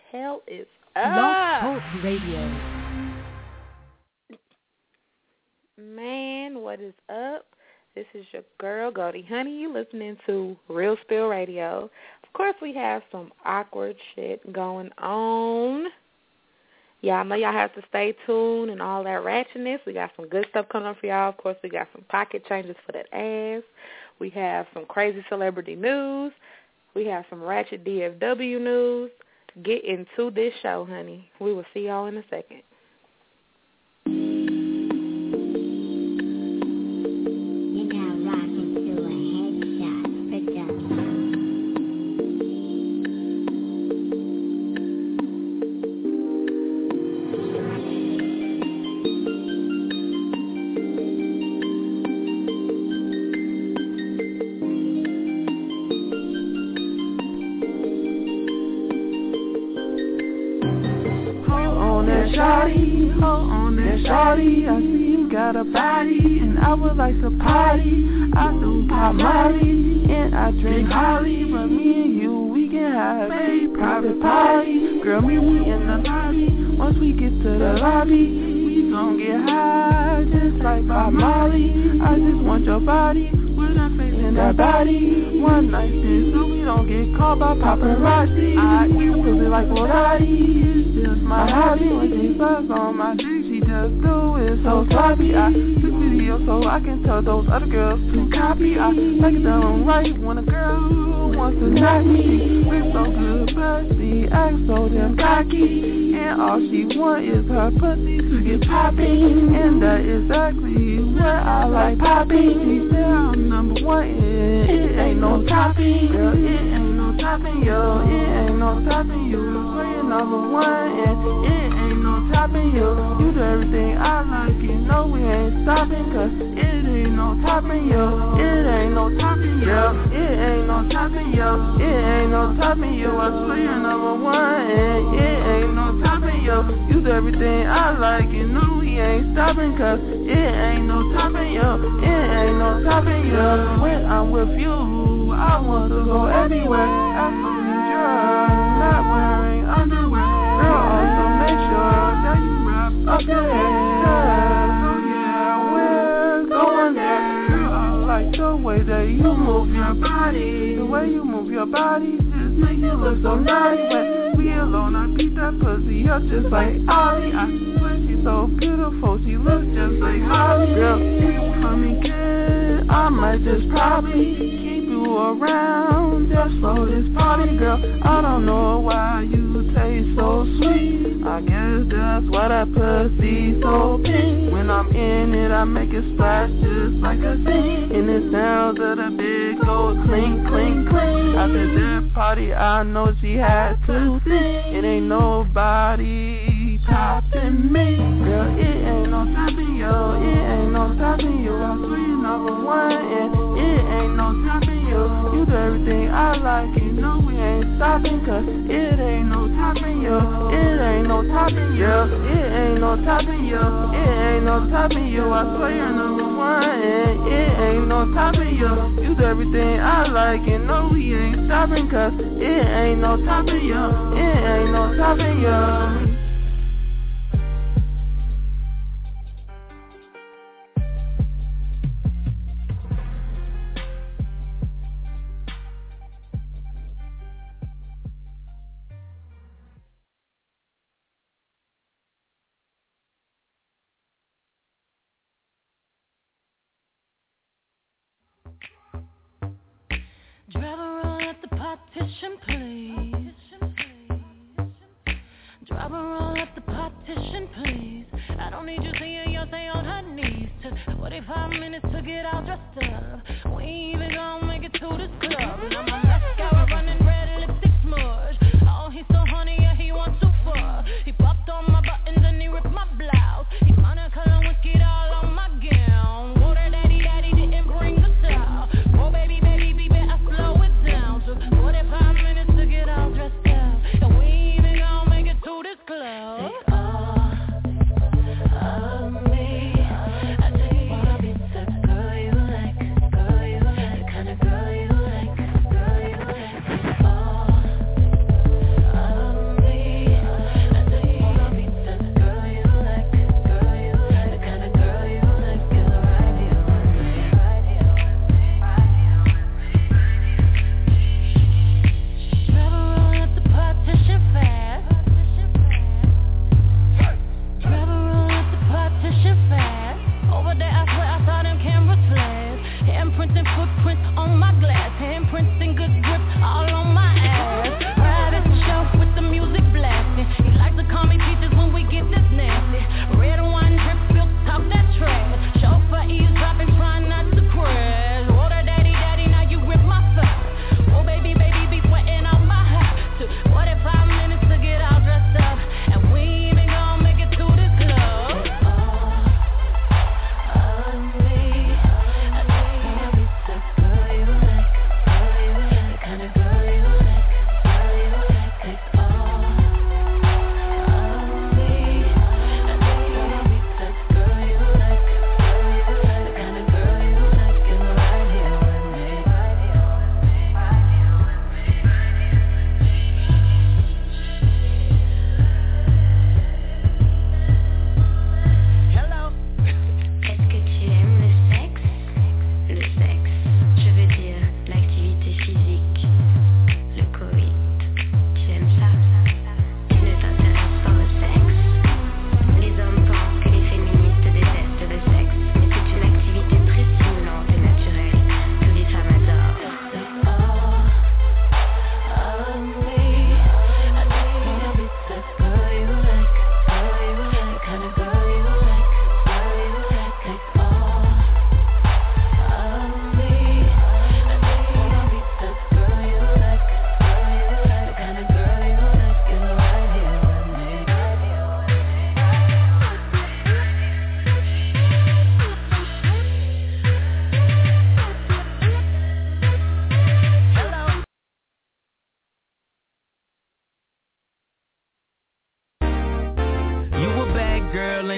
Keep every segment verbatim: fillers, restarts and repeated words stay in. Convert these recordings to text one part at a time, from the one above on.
hell is up? Talk Radio. Man, what is up? This is your girl, Goldie Honey. You listening to Real Spill Radio. Of course, we have some awkward shit going on. Y'all know y'all have to stay tuned and all that ratchetness. We got some good stuff coming up for y'all. Of course, we got some pocket changes for that ass. We have some crazy celebrity news. We have some ratchet D F W news. Get into this show, honey. We will see y'all in a second. Shawty, I see you got a body, and I would like to party. I do pop Molly, and I drink Holly, but me and you, we can have a private party. Girl, meet me in the lobby. Once we get to the lobby, we gon' get high, just like Pop Molly. I just want your body, with that face and that body. One night stand, so we don't get caught by paparazzi. I eat pussy like Rodati. It's just my hobby. When she sucks on my dick, she just do it so sloppy. I took videos so I can tell those other girls to copy. I like it done right when a girl wants to knock me. We're so good, but she acts so damn cocky. And all she want is her pussy to get popping. And that is exactly what I like popping. She said I'm number one, and it ain't no topping. Girl, it ain't no topping, yo. It ain't no topping, you. So you're number one, and it ain't no topping, yo. You do everything I like, you know we ain't stopping. Cause it ain't no topping, yo. It ain't no topping, yo. It ain't no topping, yo. It ain't no topping, yo. I swear you're number one, and it ain't no topping, yo. You do everything I like, you know we ain't stopping. Cause it ain't no topping, yo. It ain't no topping, yo. When I'm with you, I want to go everywhere. As long as you're not wearing underwear, girl, also make sure that you wrap up your hair. So yeah, we're going there. Girl, I like the way that you move your body. The way you move your body just make you look so naughty. When we alone, I beat that pussy up just like Ollie. I swear she's so beautiful, she looks just like Holly. Girl, if you come and get, I might just probably keep you around just for this party. Girl, I don't know why you taste so sweet. I guess that's why that pussy so pink. When I'm in it, I make it splash just like a sink. And it sounds of the big old clink, clink, clink. After that party, I know she had to think. It ain't nobody topping me. Girl, it ain't no topping, yo. It ain't no topping, yo. I swear you're number one, and it ain't no topping, yo. You do everything I like, you know we ain't stopping. Cause it ain't no topping, yo. It ain't no topping, yo. It ain't no topping, yo. It ain't no topping, yo. I swear you're number one, and it ain't no topping, yo. You do everything I like, you know we ain't stopping. Cause it ain't no topping, yo. It ain't no topping, yo. Driver roll up the partition, please. Driver roll up the partition, please. I don't need you seeing your thing on her knees. Took forty-five minutes to get all dressed up. We ain't even gonna make it to this club. And I'm a mascara running red lipstick smudge. Oh, he's so honey, yeah, he wants to fuck. He popped on my buttons and he ripped my blouse. He monocolor wicked all on my gown. Water daddy, daddy didn't bring the style. Oh, baby, baby, baby, I slow it down. Took forty-five minutes to get all dressed up. And we ain't even gonna make it to this club. Take all of me. I just wanna be the girl you like, girl you like.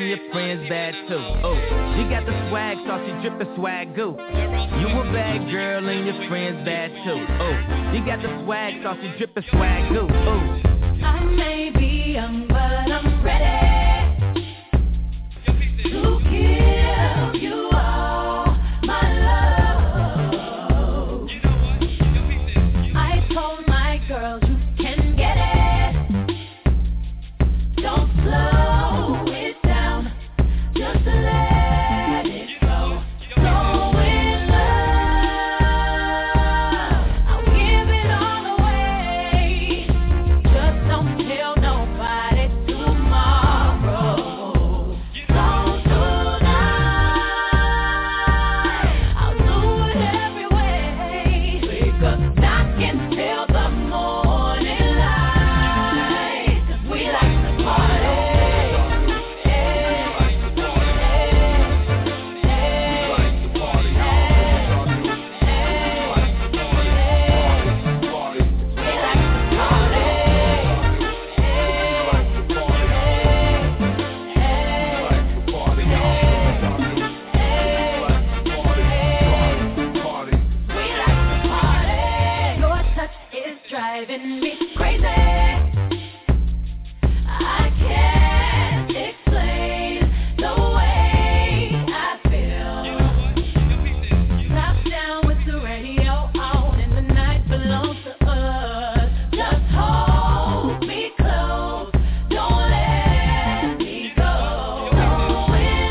and your friends bad too. Oh, she got the swag, saucy drippin' swag goo. You a bad girl and your friends bad too. Oh, you got the swag, saucy drippin' swag goo. Oh, I may be young, but I'm ready to give you all my love. I told my girls you can get it. Don't slow it down, just let it go. Go in love, I'll give it all away. Just don't tell nobody tomorrow. Don't tonight, I'll do it every way. Because I can tell the morning light. 'Cause we like to party. Your touch is driving me crazy. I can't explain the way I feel. Top down with the radio on, and the night belongs to us. Just hold me close, don't let me go. Go in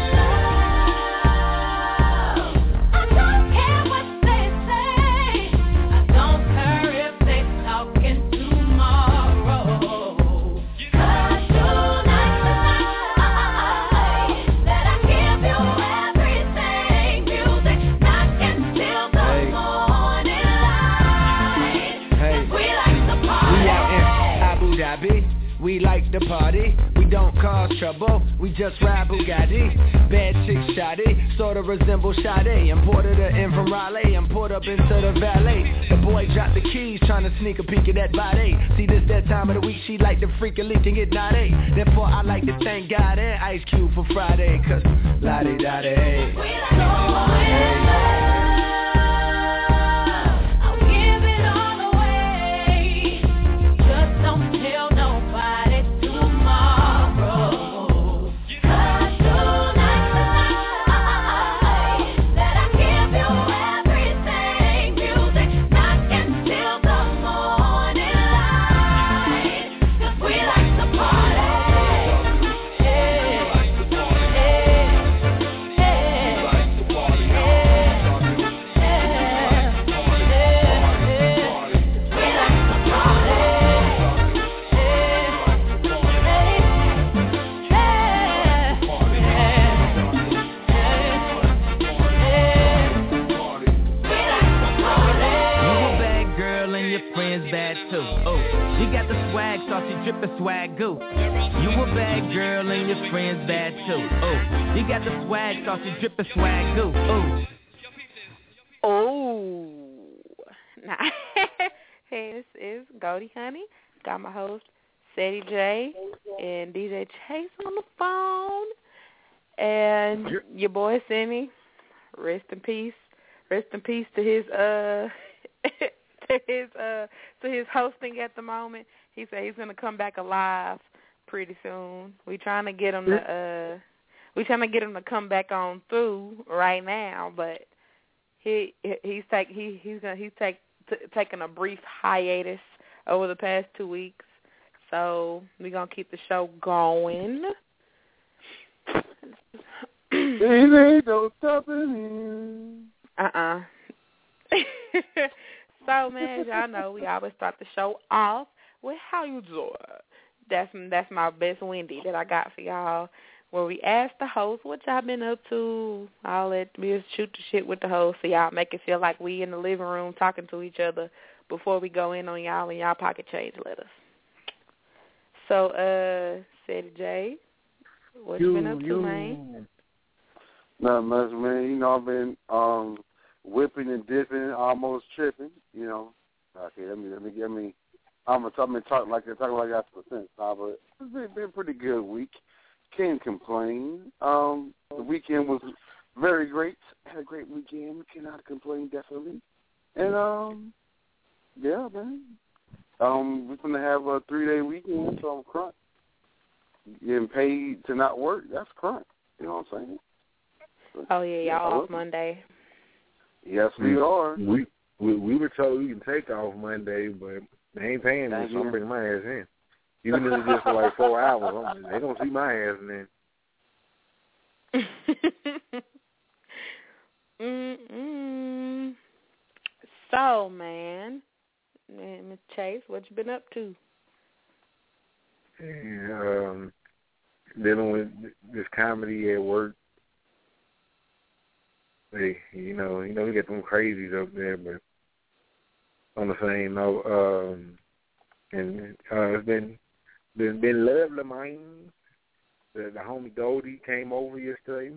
love. I don't care what they say. I don't care if they talking tomorrow. 'Cause tonight, tonight, that I give you everything. Music knocking till the morning light. hey. We like to We party. out in Abu Dhabi. We like to party. We don't cause trouble. We just ride Bugatti. Bad chick shoddy, sort of resemble Sade. Imported her in from Raleigh and pulled up into the valet. The boy dropped the keys, trying to sneak a peek at that body. See, this that time of the week, she like to freak a leak and get naughty. Therefore, I like to thank God and Ice Cube for Friday. Cause la-di-da-di. We like to party. I'll give it all away. Just don't tell nobody tomorrow. 'Cause tonight, tonight, that I give you everything. Music knocking till the morning light. 'Cause we like to party. You a bad girl and your friends bad too. Oh, she got the swag, saucy drippin' swag goo. You a bad girl and your friends bad too. Oh, you got the swag, saucy drippin' swag goo. Oh. Oh. Nah. Hey, this is Goldie Honey. Got my host, Sadie J, and D J Chase on the phone. And your boy, Sammy, rest in peace. Rest in peace to his, uh, to his, uh, to his hosting at the moment. He said he's going to come back alive pretty soon. We trying to get him to, uh, we trying to get him to come back on through right now, but he he's take he he's gonna he's take t- taking a brief hiatus over the past two weeks, so we're gonna keep the show going. Baby, don't stop it. Uh-uh. So, man, as y'all know, we always start the show off with how you doing. That's that's my best Wendy that I got for y'all, where we ask the host what y'all been up to. I'll let me just shoot the shit with the host so y'all make it feel like we in the living room talking to each other before we go in on y'all and y'all pocket change letters. So, uh, Sadie J, what you, you been up to, you. man? Not much, man. You know, I've been um, whipping and dipping, almost tripping. You know, okay. Let me, let me, let me. I'm gonna talk, talk like talking like I for sense, nah, but it's been, been a pretty good week. Can't complain. Um, the weekend was very great. Had a great weekend. Cannot complain, definitely. And, um, yeah, man. Um, we're going to have a three-day weekend, so I'm crunk. Getting paid to not work, that's crunk. You know what I'm saying? Oh, yeah, y'all yeah, off Monday. Yes, we are. We, we we were told we can take off Monday, but they ain't paying me, so I'm bringing my ass in. Even if it's just for like four hours, I'm, they don't see my ass in there. Mm-mm. So, man, Miss Chase, what you been up to? And, um, dealing with this comedy at work. They, you know, you know, we get them crazies up there, but on the same note, um, and uh, it's been been been lovely, man. The, the homie Goldie came over yesterday.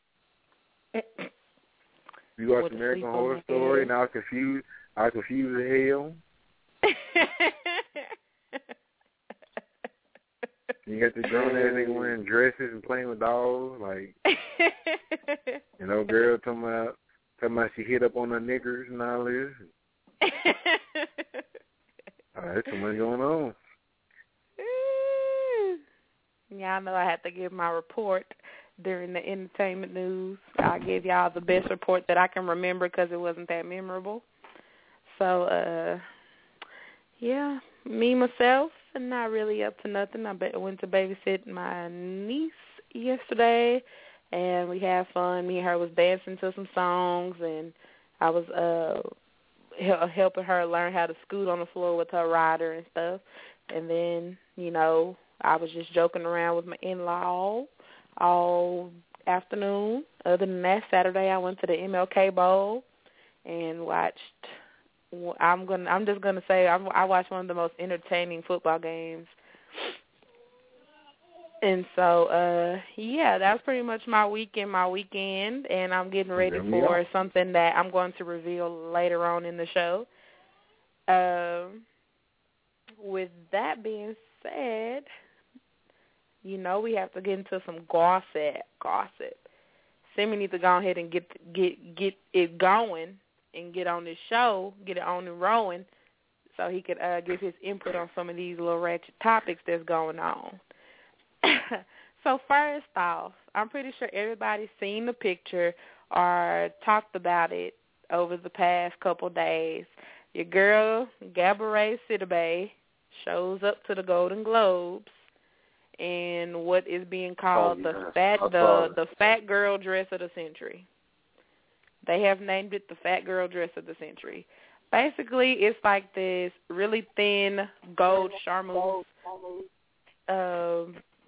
We watched American Horror Story, and I was confused. I was confused as hell. You got the grown ass nigga wearing dresses and playing with dolls, like, you know, girl talking about talking about she hit up on her knickers and all this. All right, so what's going on? Yeah, I know I had to give my report during the entertainment news. I gave y'all the best report that I can remember because it wasn't that memorable. So, uh, yeah, me, myself, not really up to nothing. I went to babysit my niece yesterday, and we had fun. Me and her was dancing to some songs, and I was uh helping her learn how to scoot on the floor with her rider and stuff. And then, you know, I was just joking around with my in-law all afternoon. Other than that, Saturday I went to the M L K Bowl and watched. I'm gonna. I'm just gonna say I, I watched one of the most entertaining football games, and so uh, yeah, that was pretty much my weekend. My weekend, and I'm getting ready for yeah. something that I'm going to reveal later on in the show. Um, with that being said, you know we have to get into some gossip. Gossip. Simi needs to go ahead and get get get it going. And get on this show, get it on and rolling, so he could uh, give his input on some of these little ratchet topics that's going on. So first off, I'm pretty sure everybody's seen the picture or talked about it over the past couple days. Your girl, Gabourey Sidibe, shows up to the Golden Globes in what is being called oh, yeah. the fat the, the fat girl dress of the century. They have named it the fat girl dress of the century. Basically, it's like this really thin gold charmeuse uh,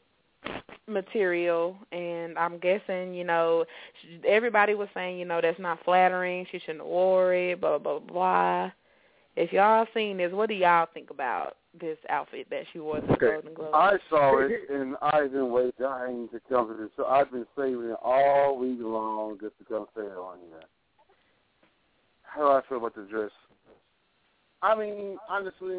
material, and I'm guessing, you know, everybody was saying, you know, that's not flattering. She shouldn't have wore it, blah, blah, blah. If y'all seen this, what do y'all think about this outfit that she wore to the okay. Golden Globes? I saw it, and I didn't wait. I ain't to come to this. So I've been saving it all week long just to come say it on here. How do I feel about the dress? I mean, honestly,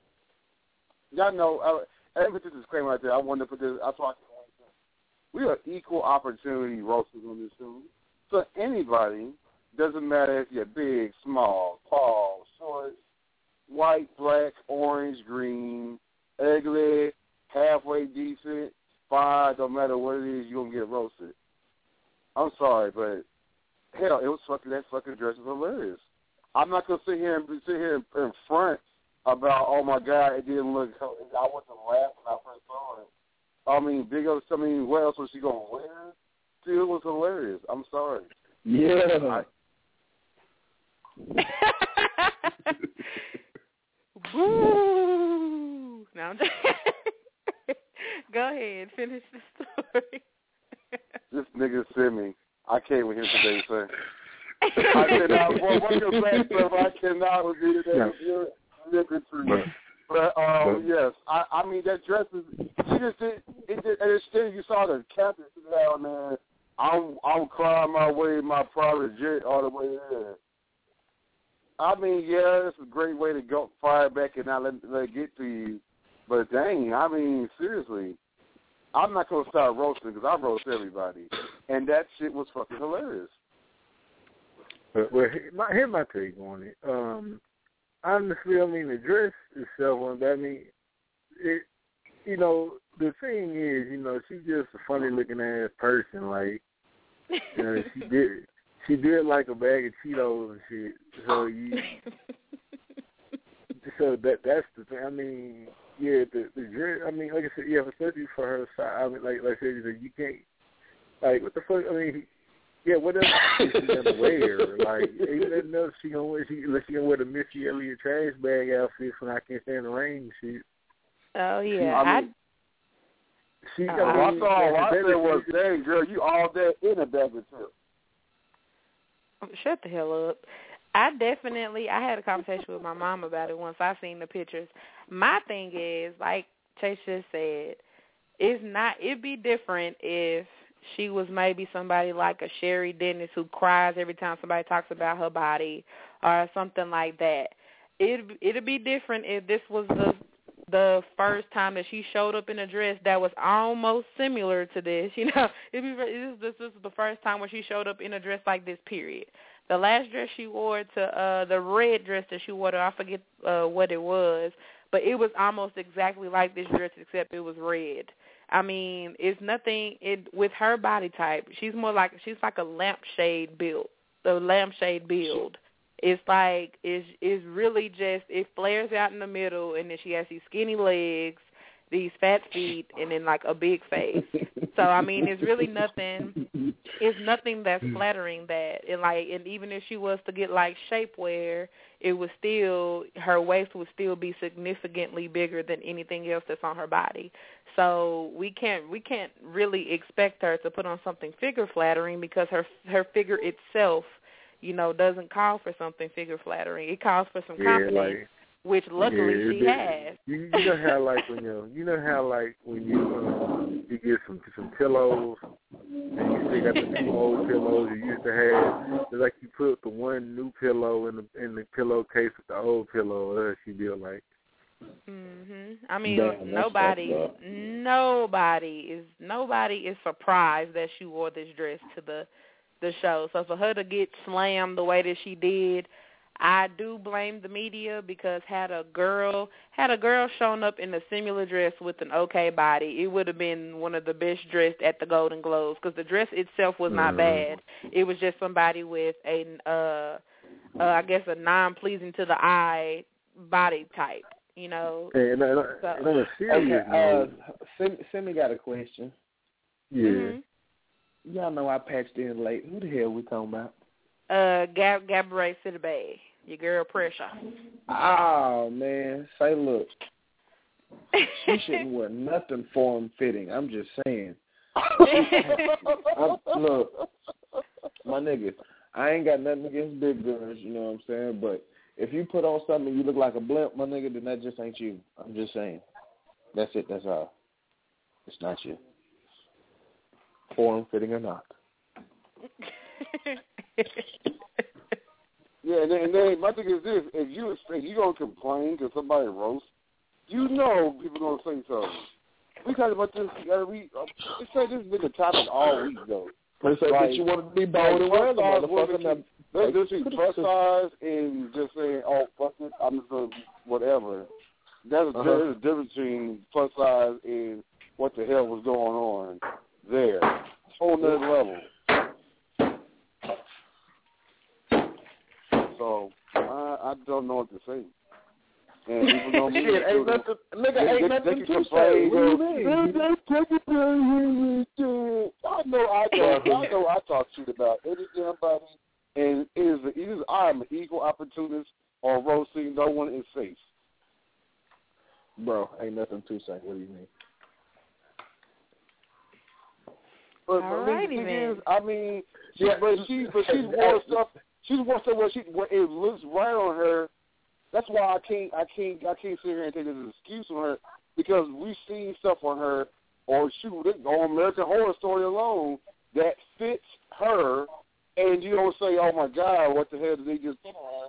y'all know, I, I put this disclaimer right there. I wanted to put this. That's why I we are equal opportunity roasters on this show. So anybody, doesn't matter if you're big, small, tall, short, white, black, orange, green, ugly, halfway decent, fine, don't matter what it is, you're going to get roasted. I'm sorry, but hell, it was fucking, that fucking dress is hilarious. I'm not going to sit here and sit here in front about, oh my God, it didn't look, I wasn't laughing when I first saw it. I mean, big ups, I mean, what else was she going to wear? Dude, it was hilarious. I'm sorry. Yeah. I, Woo! No, I'm just go ahead, finish the story. This nigga sent me. I came with him today, sir. I cannot. Well, what's your bad stuff? I cannot repeat it. You're nigga true. But um, yes, I, I mean that dress is. She just did. It did. And it's still, you saw the captain down there. I'm I'm climbing my way in my private jet all the way there. I mean, yeah, it's a great way to go fire back and not let, let it get to you. But dang, I mean, seriously, I'm not gonna start roasting because I roast everybody, and that shit was fucking hilarious. But well, my, here's my take on it. Um, honestly, I mean, the dress itself, I mean, it, you know, the thing is, you know, she's just a funny looking ass person. Like, you know, she did, she did like a bag of Cheetos and shit. So you, so that that's the thing. I mean, yeah, the the dress. I mean, like I said, yeah, especially for her side. I mean, like like I said, you can't, like, what the fuck? I mean. Yeah, what else is she gonna wear? Like, ain't nothing else she gonna wear. She, unless she gonna wear the Missy Elliott trash bag outfit when I Can't Stand the Rain shit. Oh yeah, she, I mean, she. I, I, mean, I saw. All I said was, dang girl, you all day in a bag of chips. Shut the hell up. I definitely, I had a conversation with my mom about it once I seen the pictures. My thing is, like Chase just said, it's not. It'd be different if she was maybe somebody like a Sherry Dennis who cries every time somebody talks about her body or something like that. It it'd be different if this was the the first time that she showed up in a dress that was almost similar to this. You know, it'd be this, this, this is the first time when she showed up in a dress like this. Period. The last dress she wore to uh, the red dress that she wore to, I forget uh, what it was, but it was almost exactly like this dress except it was red. I mean, it's nothing it with her body type. She's more like she's like a lampshade build. The lampshade build. It's like it's it's really just it flares out in the middle, and then she has these skinny legs, these fat feet, and then like a big face. So I mean, it's really nothing. It's nothing that's flattering that, and like, and even if she was to get like shapewear, it would still her waist would still be significantly bigger than anything else that's on her body. So we can't we can't really expect her to put on something figure flattering because her her figure itself, you know, doesn't call for something figure flattering. It calls for some yeah, confidence, like, which luckily yeah, she it, has. You, you know how like when you you know how like when you um, you get some some pillows and you still got the two old pillows you used to have. It's like you put the one new pillow in the in the pillowcase with the old pillow. That's what you feel like. Mhm. I mean, Damn, nobody, nobody is nobody is surprised that she wore this dress to the the show. So for her to get slammed the way that she did, I do blame the media because had a girl had a girl shown up in a similar dress with an okay body, it would have been one of the best dressed at the Golden Globes because the dress itself was not bad. It was just somebody with a, uh, uh, I guess, a non-pleasing to the eye body type. You know. And, and, and so. on a serious okay, note, uh, Sim, Simmy got a question. Yeah. Mm-hmm. Y'all know I patched in late. Who the hell we talking about? Uh, Gab Gabourey Sidibe, your girl Pressure. Oh man, say look, she shouldn't wear nothing form fitting. I'm just saying. I'm, look, my nigga, I ain't got nothing against big girls, you know what I'm saying, but if you put on something and you look like a blimp, my nigga, then that just ain't you. I'm just saying. That's it. That's all. It's not you. Form fitting or not. Yeah, and then, and then my thing is this: if you expect you gonna complain because somebody roasts, you know people gonna say something. We talked about this every week. We said this been the topic all week though. They say like, that you want to be bold and wear the motherfucker. They just see plus size and just saying, "Oh fuck it, I'm just gonna whatever." There's a, uh-huh. there's a difference between plus size and what the hell was going on there. Whole nother level. So I, I don't know what to say. And even though me, shit, ain't nothing, nigga, they, ain't they, nothing they to say. What do you mean? I know I talk, I know I talk shit about any damn body, and it is a, it is I'm an equal opportunist on roasting. No one is safe. Bro, ain't nothing to say. What do you mean? But All the righty, thing then. is, I mean, she, but she, but she's wore stuff. She's wore stuff where she, where it looks right on her. That's why I can't, I can't, I can't sit here and take this as an excuse on her because we've seen stuff on her, or shoot, on American Horror Story alone that fits her, and you don't say, "Oh my God, what the hell did they just put on her?"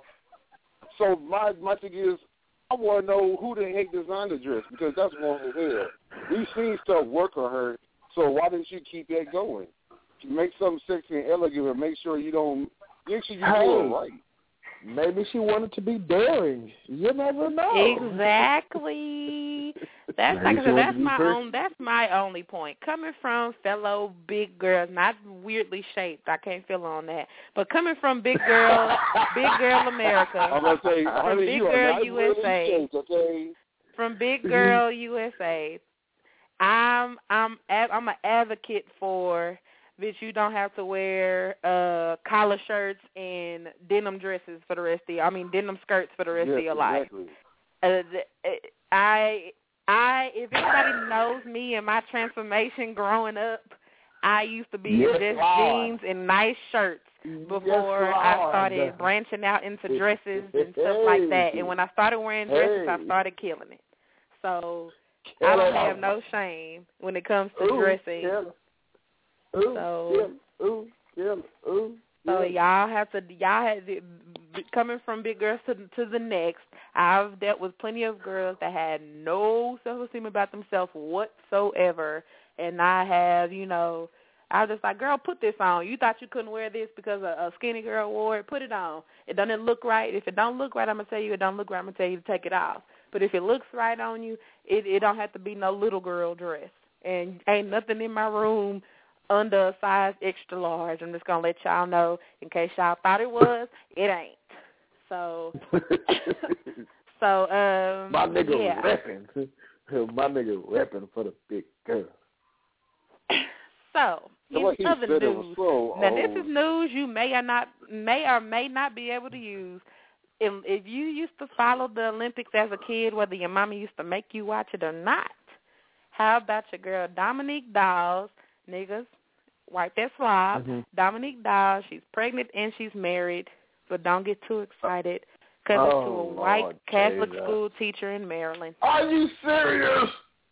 So my my thing is, I want to know who the heck designed the dress because that's wrong as hell. we've seen stuff work on her. So why didn't you keep that going? Make something sexy and elegant, but make sure you don't. Make sure you hey, do it right. Maybe she wanted to be daring. You never know. Exactly. That's like I said, that's my own. That's my only point. Coming from fellow big girls, not weirdly shaped. I can't feel on that. But coming from big girl, big girl America. I'm gonna say, from honey, big you girl are U S A. Really shaped, okay? From big girl U S A. I'm I'm I'm an advocate for. Bitch, you don't have to wear uh, collar shirts and denim dresses for the rest of your, I mean, denim skirts for the rest yes, of your exactly. life. Uh, I, I, if anybody knows me and my transformation growing up, I used to be yes, just Lord. jeans and nice shirts before yes, I started branching out into dresses and stuff like that. And when I started wearing dresses, hey. I started killing it. So Kill I don't it. have no shame when it comes to Ooh, dressing. kill. Ooh, So, yeah, ooh, yeah, ooh, so yeah. y'all have to, y'all have to, coming from big girls to to the next, I've dealt with plenty of girls that had no self-esteem about themselves whatsoever, and I have, you know, I was just like, girl, put this on. You thought you couldn't wear this because a, a skinny girl wore it. Put it on. It doesn't look right. If it don't look right, I'm going to tell you it don't look right. I'm going to tell you to take it off. But if it looks right on you, it, it don't have to be no little girl dress. And ain't nothing in my room under a size extra large. I'm just going to let y'all know in case y'all thought it was, it ain't. So, so um, my nigga yeah. repping. My nigga repping for the big girl. So, So in other news, so, now um, this is news you may or not may or may not be able to use. If, if you used to follow the Olympics as a kid, whether your mama used to make you watch it or not, how about your girl Dominique Dawes? Niggas, wipe that slob. Mm-hmm. Dominique Dawes, she's pregnant and she's married, but don't get too excited because oh, it's to a white Lord, Catholic Jesus. school teacher in Maryland. Are you serious?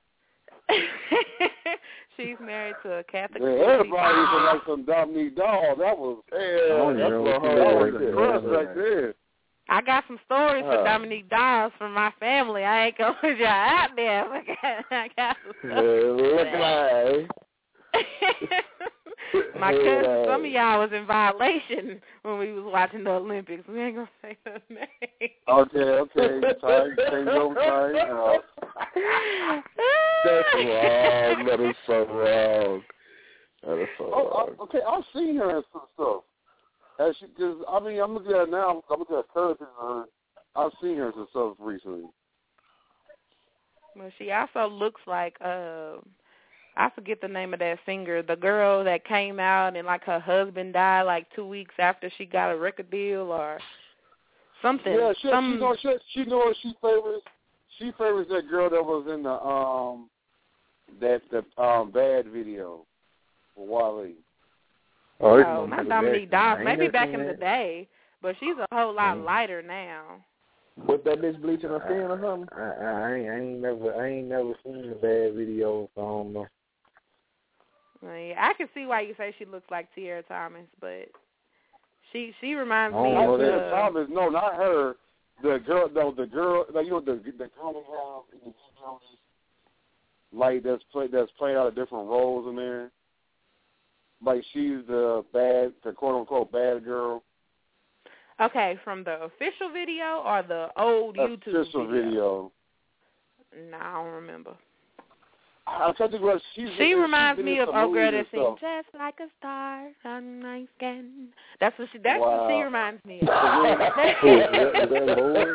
She's married to a Catholic yeah, school everybody teacher. used to like some Dominique Dawes. That was, Yeah, that's know what what her that right was there. the crush right there. I got some stories Uh, for Dominique Dawes from my family. I ain't gonna put y'all out there. I got, I got some Hey, look like. My Hey, cousin, hey. some of y'all was in violation when we was watching the Olympics. We ain't gonna say her name. Okay, okay. Time, change over time. Uh, That's wrong. That is so wrong. That is so oh, wrong. I, okay, I've seen her in some stuff. As she, cause, I mean, I'm looking at it now. I'm looking at her pictures of her. I've seen her in some stuff recently. Well, she also looks like, uh, I forget the name of that singer, the girl that came out and, like, her husband died, like, two weeks after she got a record deal or something. Yeah, she, Some, she know she, she know what she favors. She favors that girl that was in the um that the um bad video for Wale. Oh, it's no, Michael not Dominique Jackson. Dawes. I ain't Maybe never back seen in the that. day, but she's a whole lot Mm. lighter now. With that bitch bleaching her skin or something? I, I, I, ain't, I ain't never, I ain't never seen the bad video, so I don't know. Well, yeah, I can see why you say she looks like Tiara Thomas, but she she reminds I me don't know of Not that. Tia uh, Thomas, no, not her. The girl, no, the girl, like, you know, the the girl they have in the videos, like that's play that's playing out of different roles in there. Like she's the bad, the quote unquote bad girl. okay, from the official video or the old YouTube Official video. No, I don't remember. I'm trying to think what she's. She she's reminds been me in of some oh girl movies that and sings stuff. just like a star on my skin. That's what she. That's Wow. what she reminds me of. Who, is that, is that Lord?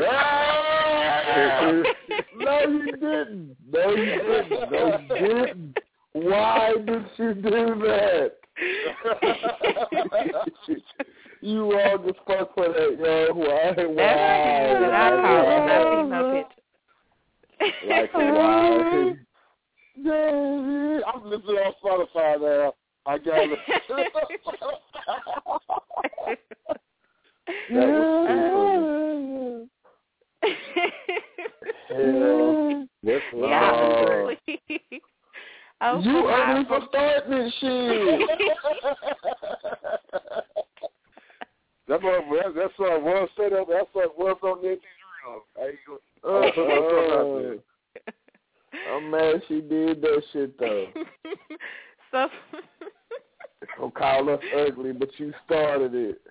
No, you didn't. No, you didn't. No, you didn't. Why did you do that? You wrong as fuck for that, yo. Why? That's Why? what I call it. Not seen no picture. Like why? David, I'm listening on Spotify now. I got it. That was Hell, that's wrong. Oh, You my ugly for starting this shit. That motherfucker, that's uh, well set up. That's like what's on Nancy's Real. How you go? Uh, I'm mad she did that shit, though. So... Don't call us ugly, but you started it.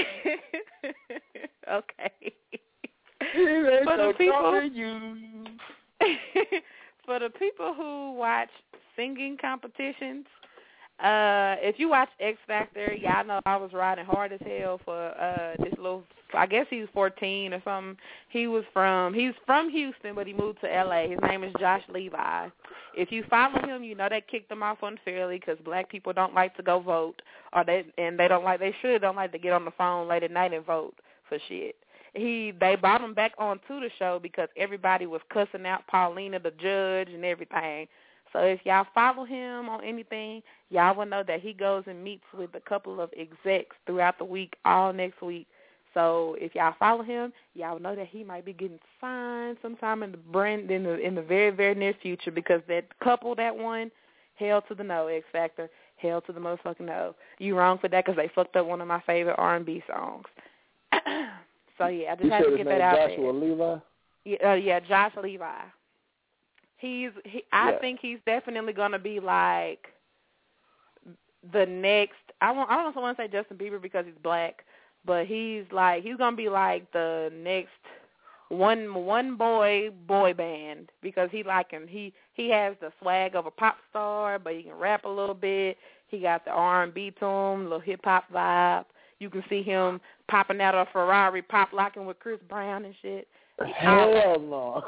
Okay. For For the people... You. For the people who watch singing competitions, uh, if you watch X Factor, y'all know I was riding hard as hell for uh, this little, I guess he was fourteen or something. He was from, he's from Houston, but he moved to L A. His name is Josh Levi. If you follow him, you know they kicked him off unfairly because black people don't like to go vote, or they and they don't like, they sure don't like to get on the phone late at night and vote for shit. He they brought him back onto the show because everybody was cussing out Paulina, the judge, and everything. So if y'all follow him on anything, y'all will know that he goes and meets with a couple of execs throughout the week, all next week. So if y'all follow him, y'all will know that he might be getting signed sometime in the brand in the in the very very near future because that couple that won, hell to the no, X Factor, hell to the motherfucking no. You wrong for that because they fucked up one of my favorite R and B songs. So, yeah, I just you had to get that out Joshua there. Levi? Yeah, uh, yeah, Josh Levi. He's, he, I yeah. think he's definitely going to be like the next, I, won't, I don't want to say Justin Bieber because he's black, but he's like, he's going to be like the next one one boy boy band because he like him. He, he has the swag of a pop star, but he can rap a little bit. He got the R and B to him, little hip-hop vibe. You can see him popping out of a Ferrari, pop locking with Chris Brown and shit. Hell no.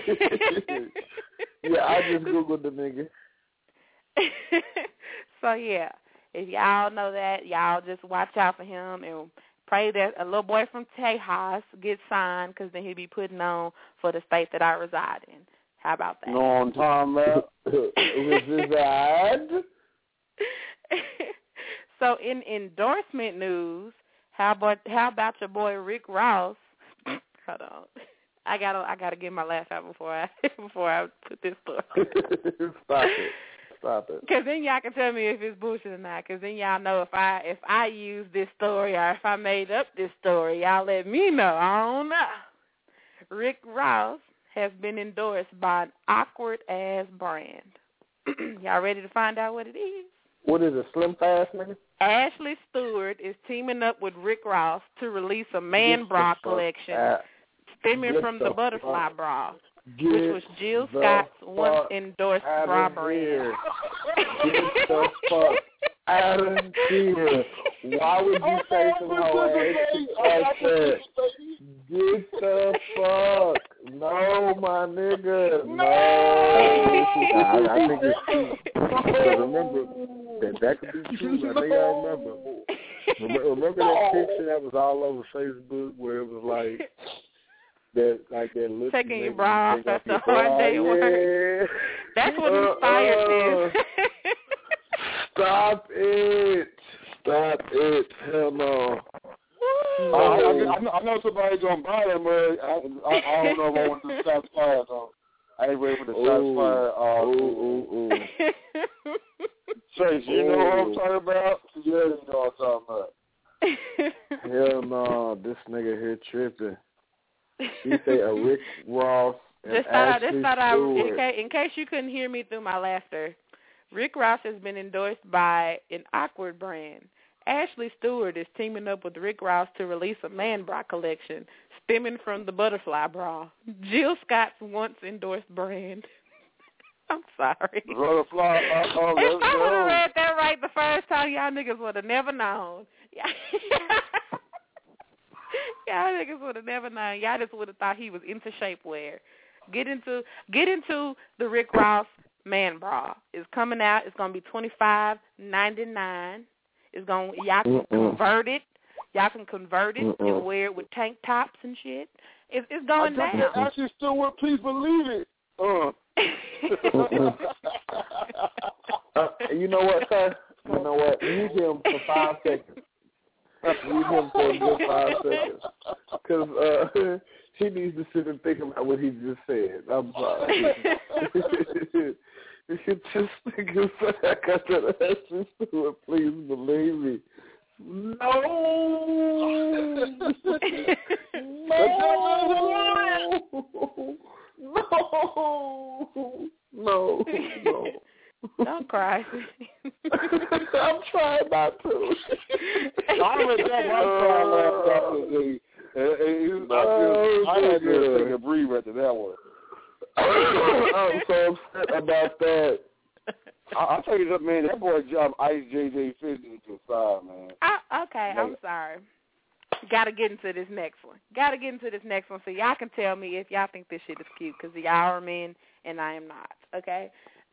Yeah, I just Googled the nigga. So, yeah, if y'all know that, y'all just watch out for him and pray that a little boy from Tejas gets signed because then he'll be putting on for the state that I reside in. How about that? No, I'm talking about reside. So in endorsement news, how about how about your boy Rick Ross? Hold on, I gotta I gotta get my laugh out before I before I put this story. Stop it, stop it. Because then y'all can tell me if it's bullshit or not. Because then y'all know if I if I use this story or if I made up this story, y'all let me know. I don't know. Rick Ross has been endorsed by an awkward ass brand. Y'all ready to find out what it is? What is it, Slim Fast, nigga? Ashley Stewart is teaming up with Rick Ross to release a man bra collection stemming from the butterfly bra, Get which was Jill Scott's once endorsed bra brand. Get the fuck out of here. Why would you say some whole ass shit like that? Get the fuck. No, my nigga. No. I, I think it's true. Because remember, that, that could be true. I think I remember. Remember, remember that picture that was all over Facebook where it was like, that like that look taking your bra off after a hard day of work. That's what inspired uh, this. Stop it. Stop it. Hell no. Uh, I, I, I know somebody's gonna buy them, but I, I, I don't know if I want the shots fired though. I ain't ready for the shots fired. Uh, ooh, ooh, ooh. Trace, you know what I'm talking about? Yeah, you know what I'm talking about. Hell no, this nigga here tripping. He say a Rick Ross and just thought, Ashley just thought I, in, case, Stewart. in case you couldn't hear me through my laughter, Rick Ross has been endorsed by an awkward brand. Ashley Stewart is teaming up with Rick Ross to release a man bra collection stemming from the butterfly bra, Jill Scott's once endorsed brand. I'm sorry. Butterfly, uh, oh, if I would have read that right the first time, y'all niggas would have never known. Y'all niggas would have never known. Y'all just would have thought he was into shapewear. Get into get into the Rick Ross man bra. It's coming out. It's gonna be twenty-five ninety-nine. It's gonna y'all can Mm-mm. convert it. Y'all can convert it Mm-mm. and wear it with tank tops and shit. It's, it's going I down. Actually, Stewart, please believe it. Uh. uh, you know what, sir? You know what? Use him for five seconds. Use him for a good five seconds. Because uh, he needs to sit and think about what he just said. I'm sorry. Just think of I got that Ashley Stewart. Please believe me. No. No. No. No, no. Don't cry. I'm trying not to. I remember that one time last Saturday. And, and I, I had to take a breather after that one. I'm so upset about that. I, I'll tell you something, man. That boy jumped Ice J J fifty to the side, man. I, okay, I'm sorry. Got to get into this next one. Got to get into this next one so y'all can tell me if y'all think this shit is cute, because y'all are men and I am not, okay?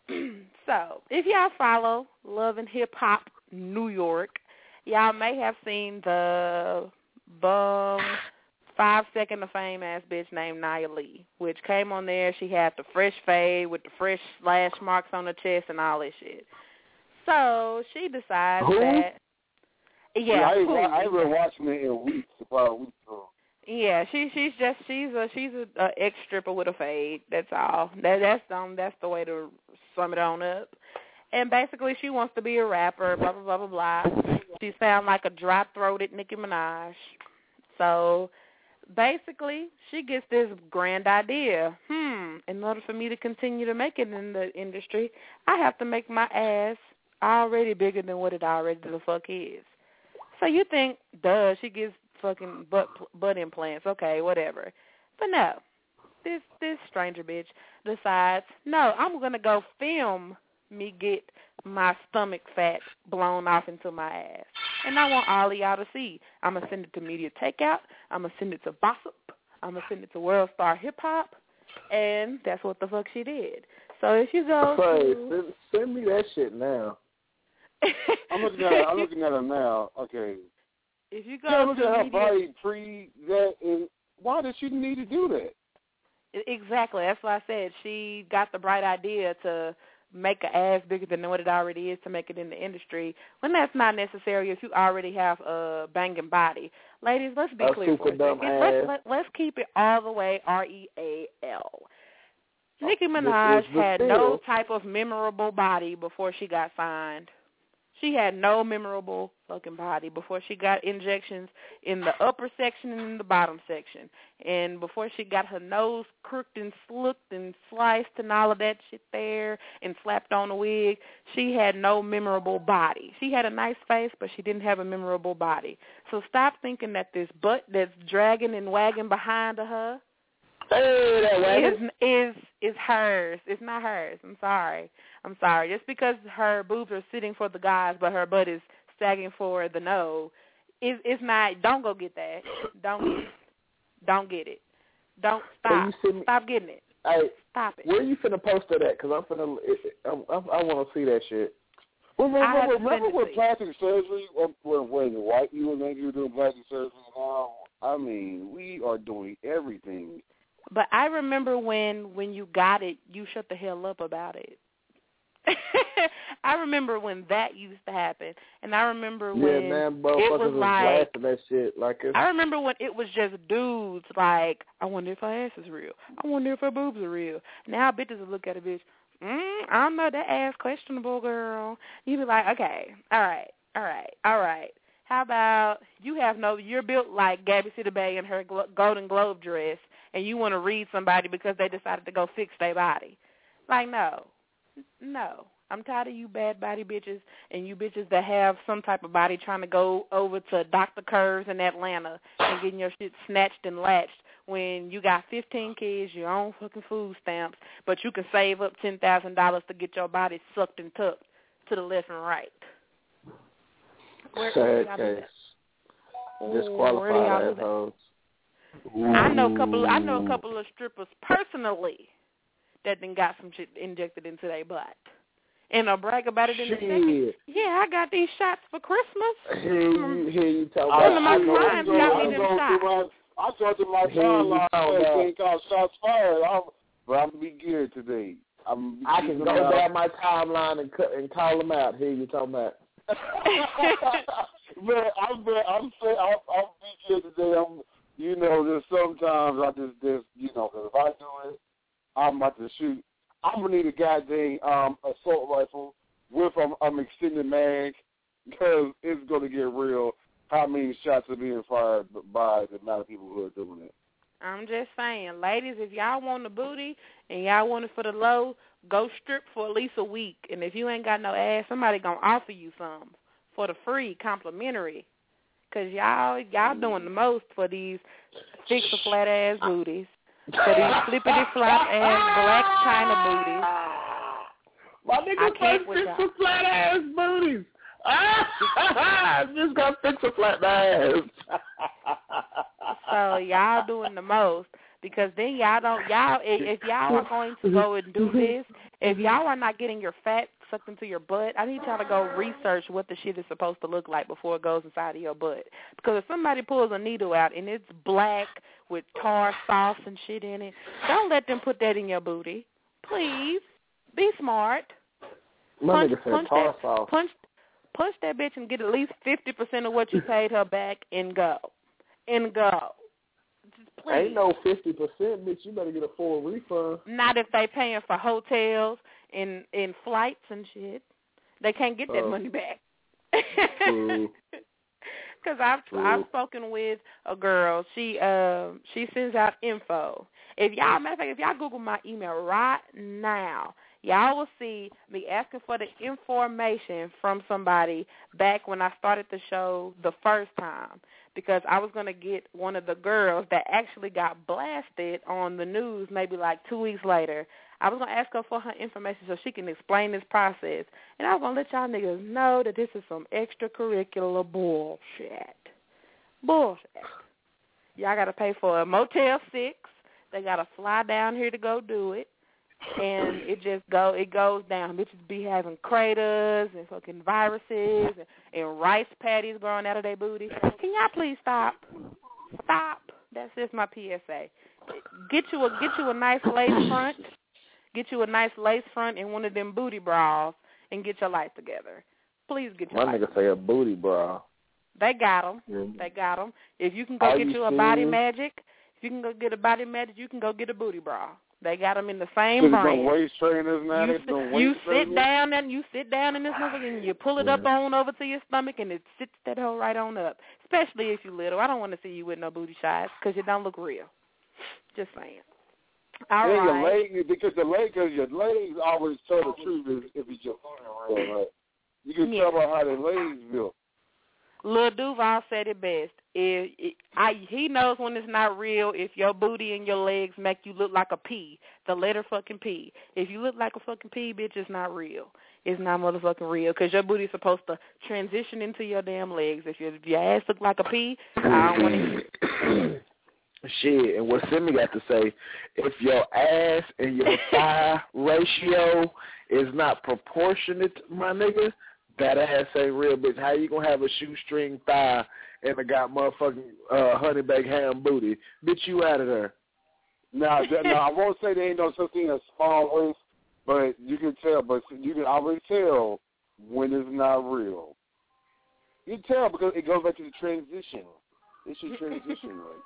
So, if y'all follow Love and Hip Hop New York, y'all may have seen the bum five second of fame ass bitch named Nia Lee, which came on there. She had the fresh fade with the fresh slash marks on her chest and all that shit. So she decides Who? that yeah, yeah I, who? I ain't been watching it in weeks, about a week ago. Yeah, she she's just she's a she's a, a ex stripper with a fade. That's all. That that's um that's the way to sum it on up. And basically, she wants to be a rapper. Blah blah blah blah blah. She sounds like a dry throated Nicki Minaj. So basically, she gets this grand idea. Hmm. In order for me to continue to make it in the industry, I have to make my ass already bigger than what it already the fuck is. So you think, duh, she gets fucking butt butt implants. Okay, whatever. But no, this this stranger bitch decides, no, I'm gonna go film me get my stomach fat blown off into my ass, and I want all of y'all to see. I'm gonna send it to Media Takeout. I'm gonna send it to Bossip. I'm gonna send it to World Star Hip Hop, and that's what the fuck she did. So if you go, hey, to... send, send me that shit now. I'm looking at it, I'm looking at her now. Okay. If you go yeah, look to at her media... body pre that. And why did she need to do that? Exactly. That's why I said she got the bright idea to make an ass bigger than what it already is to make it in the industry, when that's not necessary if you already have a banging body. Ladies, let's be a clear for a second. Let's, let, let's keep it all the way R E A L. Nicki Minaj had no type of memorable body before she got signed. She had no memorable fucking body before she got injections in the upper section and in the bottom section. And before she got her nose crooked and slicked and sliced and all of that shit there and slapped on a wig, she had no memorable body. She had a nice face, but she didn't have a memorable body. So stop thinking that this butt that's dragging and wagging behind her Hey, that is, is is hers. It's not hers. I'm sorry. I'm sorry. Just because her boobs are sitting for the guys, but her butt is sagging for the no, it's, it's not. Don't go get that. Don't get it. Don't get it. Don't stop. Me, stop getting it. Hey, stop it. Where you finna post that at? Because I'm finna. I, I, I want to see that shit. Remember, I remember when plastic surgery, when, when white people think you were doing plastic surgery now? I mean, we are doing everything. But I remember when, when you got it, you shut the hell up about it. I remember when that used to happen, and I remember yeah, when man, it was like that shit. Like it's... I remember when it was just dudes like, I wonder if her ass is real. I wonder if her boobs are real. Now bitches will look at a bitch, mm, I don't know, that ass questionable, girl. You be like, okay, all right, all right, all right. How about you have no, you're built like Gabby Sidibe in her Glo- Golden Globe dress, and you want to read somebody because they decided to go fix their body. Like, no. No. I'm tired of you bad body bitches and you bitches that have some type of body trying to go over to Doctor Curves in Atlanta and getting your shit snatched and latched when you got fifteen kids, your own fucking food stamps, but you can save up ten thousand dollars to get your body sucked and tucked to the left and right. Where, where Sad case. Disqualified assholes. I know a couple. I know a couple of strippers personally that then got some shit injected into their butt, and I'll brag about it in shit. a second. Yeah, I got these shots for Christmas. Here you, here you talk One about. of my clients got me them shots. I saw to my timeline thing called Shots Fired. I'm, but I'm gonna be geared today. I'm I can go out. down my timeline and cut, and call them out. Here you talking about. Man, I'm I'm saying I'm I'm be here today. I'm you know there's sometimes I just just you know because if I do it, I'm about to shoot. I'm gonna need a goddamn um assault rifle with um, um extended mag because it's gonna get real. How many shots are being fired by the amount of people who are doing it? I'm just saying, ladies, if y'all want the booty and y'all want it for the low, go strip for at least a week, and if you ain't got no ass, somebody gonna offer you some for the free, complimentary. Cause y'all y'all doing the most for these fix a flat ass booties, for these flippity flop ass black China booties. My nigga first fix a flat ass booties. Ah, just got fix a flat ass. So y'all doing the most. Because then y'all don't, y'all, if y'all are going to go and do this, if y'all are not getting your fat sucked into your butt, I need y'all to go research what the shit is supposed to look like before it goes inside of your butt. Because if somebody pulls a needle out and it's black with tar sauce and shit in it, don't let them put that in your booty. Please. Be smart. My punch, nigga said punch tar that, sauce. Punch, punch that bitch and get at least fifty percent of what you paid her back and go. And go. Please. Ain't no fifty percent, bitch. You better get a full refund. Not if they paying for hotels and, and flights and shit. They can't get that uh, money back. Because I've True. I've spoken with a girl. She uh, she sends out info. If y'all matter of fact, if y'all Google my email right now, y'all will see me asking for the information from somebody back when I started the show the first time. Because I was going to get one of the girls that actually got blasted on the news maybe like two weeks later. I was going to ask her for her information so she can explain this process. And I was going to let y'all niggas know that this is some extracurricular bullshit. Bullshit. Y'all got to pay for a Motel six. They got to fly down here to go do it. And it just go, it goes down. Bitches be having craters and fucking viruses and, and rice patties growing out of their booty. Can y'all please stop? Stop. That's just my P S A. Get you a get you a nice lace front. Get you a nice lace front and one of them booty bras and get your life together. Please get your My life nigga together. say a booty bra. They got them. Mm-hmm. They got them. If you can go Are get you you a serious? Body Magic, if you can go get a Body Magic, you can go get a booty bra. They got them in the same There's brand. no waist trainers now. You, There's no sit, waist you trainers. sit down and you sit down in this motherfucker and you pull it up on over to your stomach and it sits that hoe right on up. Especially if you little. I don't want to see you with no booty shots because you don't look real. Just saying. All yeah, right. your leg, because the leg, because your legs always tell the truth if, if it's your real, right? You can yeah. tell by how their legs feel. Lil Duval said it best. If, it, I, he knows when it's not real if your booty and your legs make you look like a P, the letter fucking P. If you look like a fucking P, bitch, it's not real. It's not motherfucking real because your booty's supposed to transition into your damn legs. If your, if your ass look like a P, I don't want to hear it. Shit, and what Simi got to say, if your ass and your thigh ratio is not proportionate, my nigga, that ass ain't real, bitch. How you gonna have a shoestring thigh and a got motherfucking uh, honey baked ham booty? Bitch, you out of there. Now, now I won't say there ain't no such thing as small waist, but you can tell. But you can always tell when it's not real. You can tell because it goes back to the transition. It's your transition rate.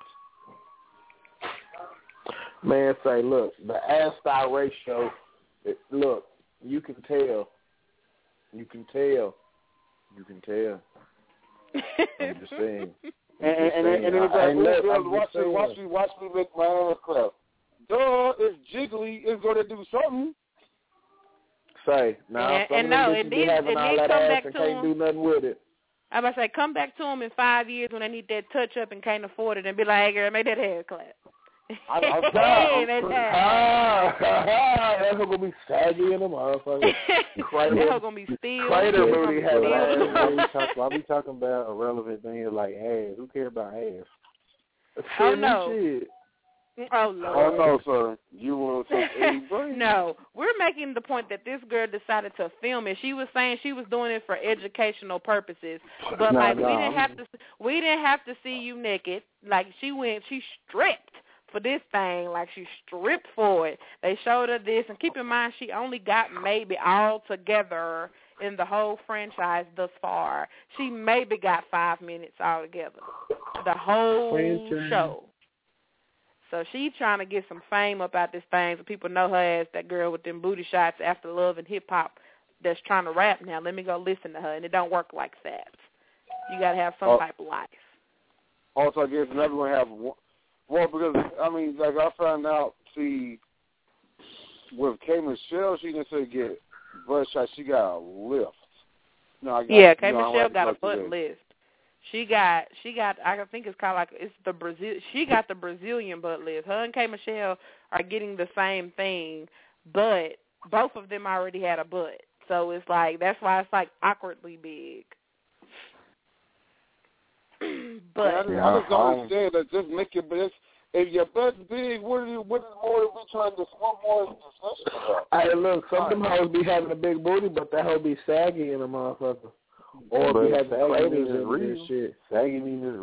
Man, say, look, the ass-thigh ratio, it, look, you can tell. You can tell. You can tell. I'm just saying. And, and, and, and, and I, and I, girls, watch me, watch me, watch me make my ass clap. Duh, it's jiggly. It's going to do something. Say, now, and, some and of them no, bitches it be did, having it all did that come ass back and to can't them. do nothing with it. I'm about to say, come back to them in five years when they need that touch-up and can't afford it and be like, hey, girl, make that hair clap. I, I'm hey, that's ah, ah, that's going to be saggy in the motherfucker. That's going to be still. Crater booty has why, we talk, why we talking about irrelevant things like ass? Who cares about ass? Oh, no. Shit. Oh, Lord. Oh, no, sir. You want some eighty brains? No. We're making the point that this girl decided to film it. She was saying she was doing it for educational purposes. But, no, like, no. we didn't have to we didn't have to see you naked. Like, she went, she stripped for this thing. Like, she stripped for it. They showed her this. And keep in mind, she only got maybe all together in the whole franchise thus far. She maybe got five minutes altogether. The whole Franchise. show. So she trying to get some fame up out this thing so people know her as that girl with them booty shots after love and hip-hop that's trying to rap now. Let me go listen to her. And it don't work like that. You got to have some oh, type of life. Also, I guess another one have one. Well, because, I mean, like I found out, see, with K. Michelle, she didn't say get butt shot. She got a lift. No, I got, yeah, K. no, Michelle got a butt today. lift. She got, she got. I think it's called like it's the Brazil. She got the Brazilian butt lift. Her and K. Michelle are getting the same thing, but both of them already had a butt. So it's like that's why it's like awkwardly big. But I, just, I just don't understand that. Just make your butt. If your butt's big, what are you? What is more? We trying to what more is discussion about? Hey, look, some of them hoes be having a big booty, but that hoe be saggy in a motherfucker. Or but if you have the craters is in real. this shit. Saggy means it's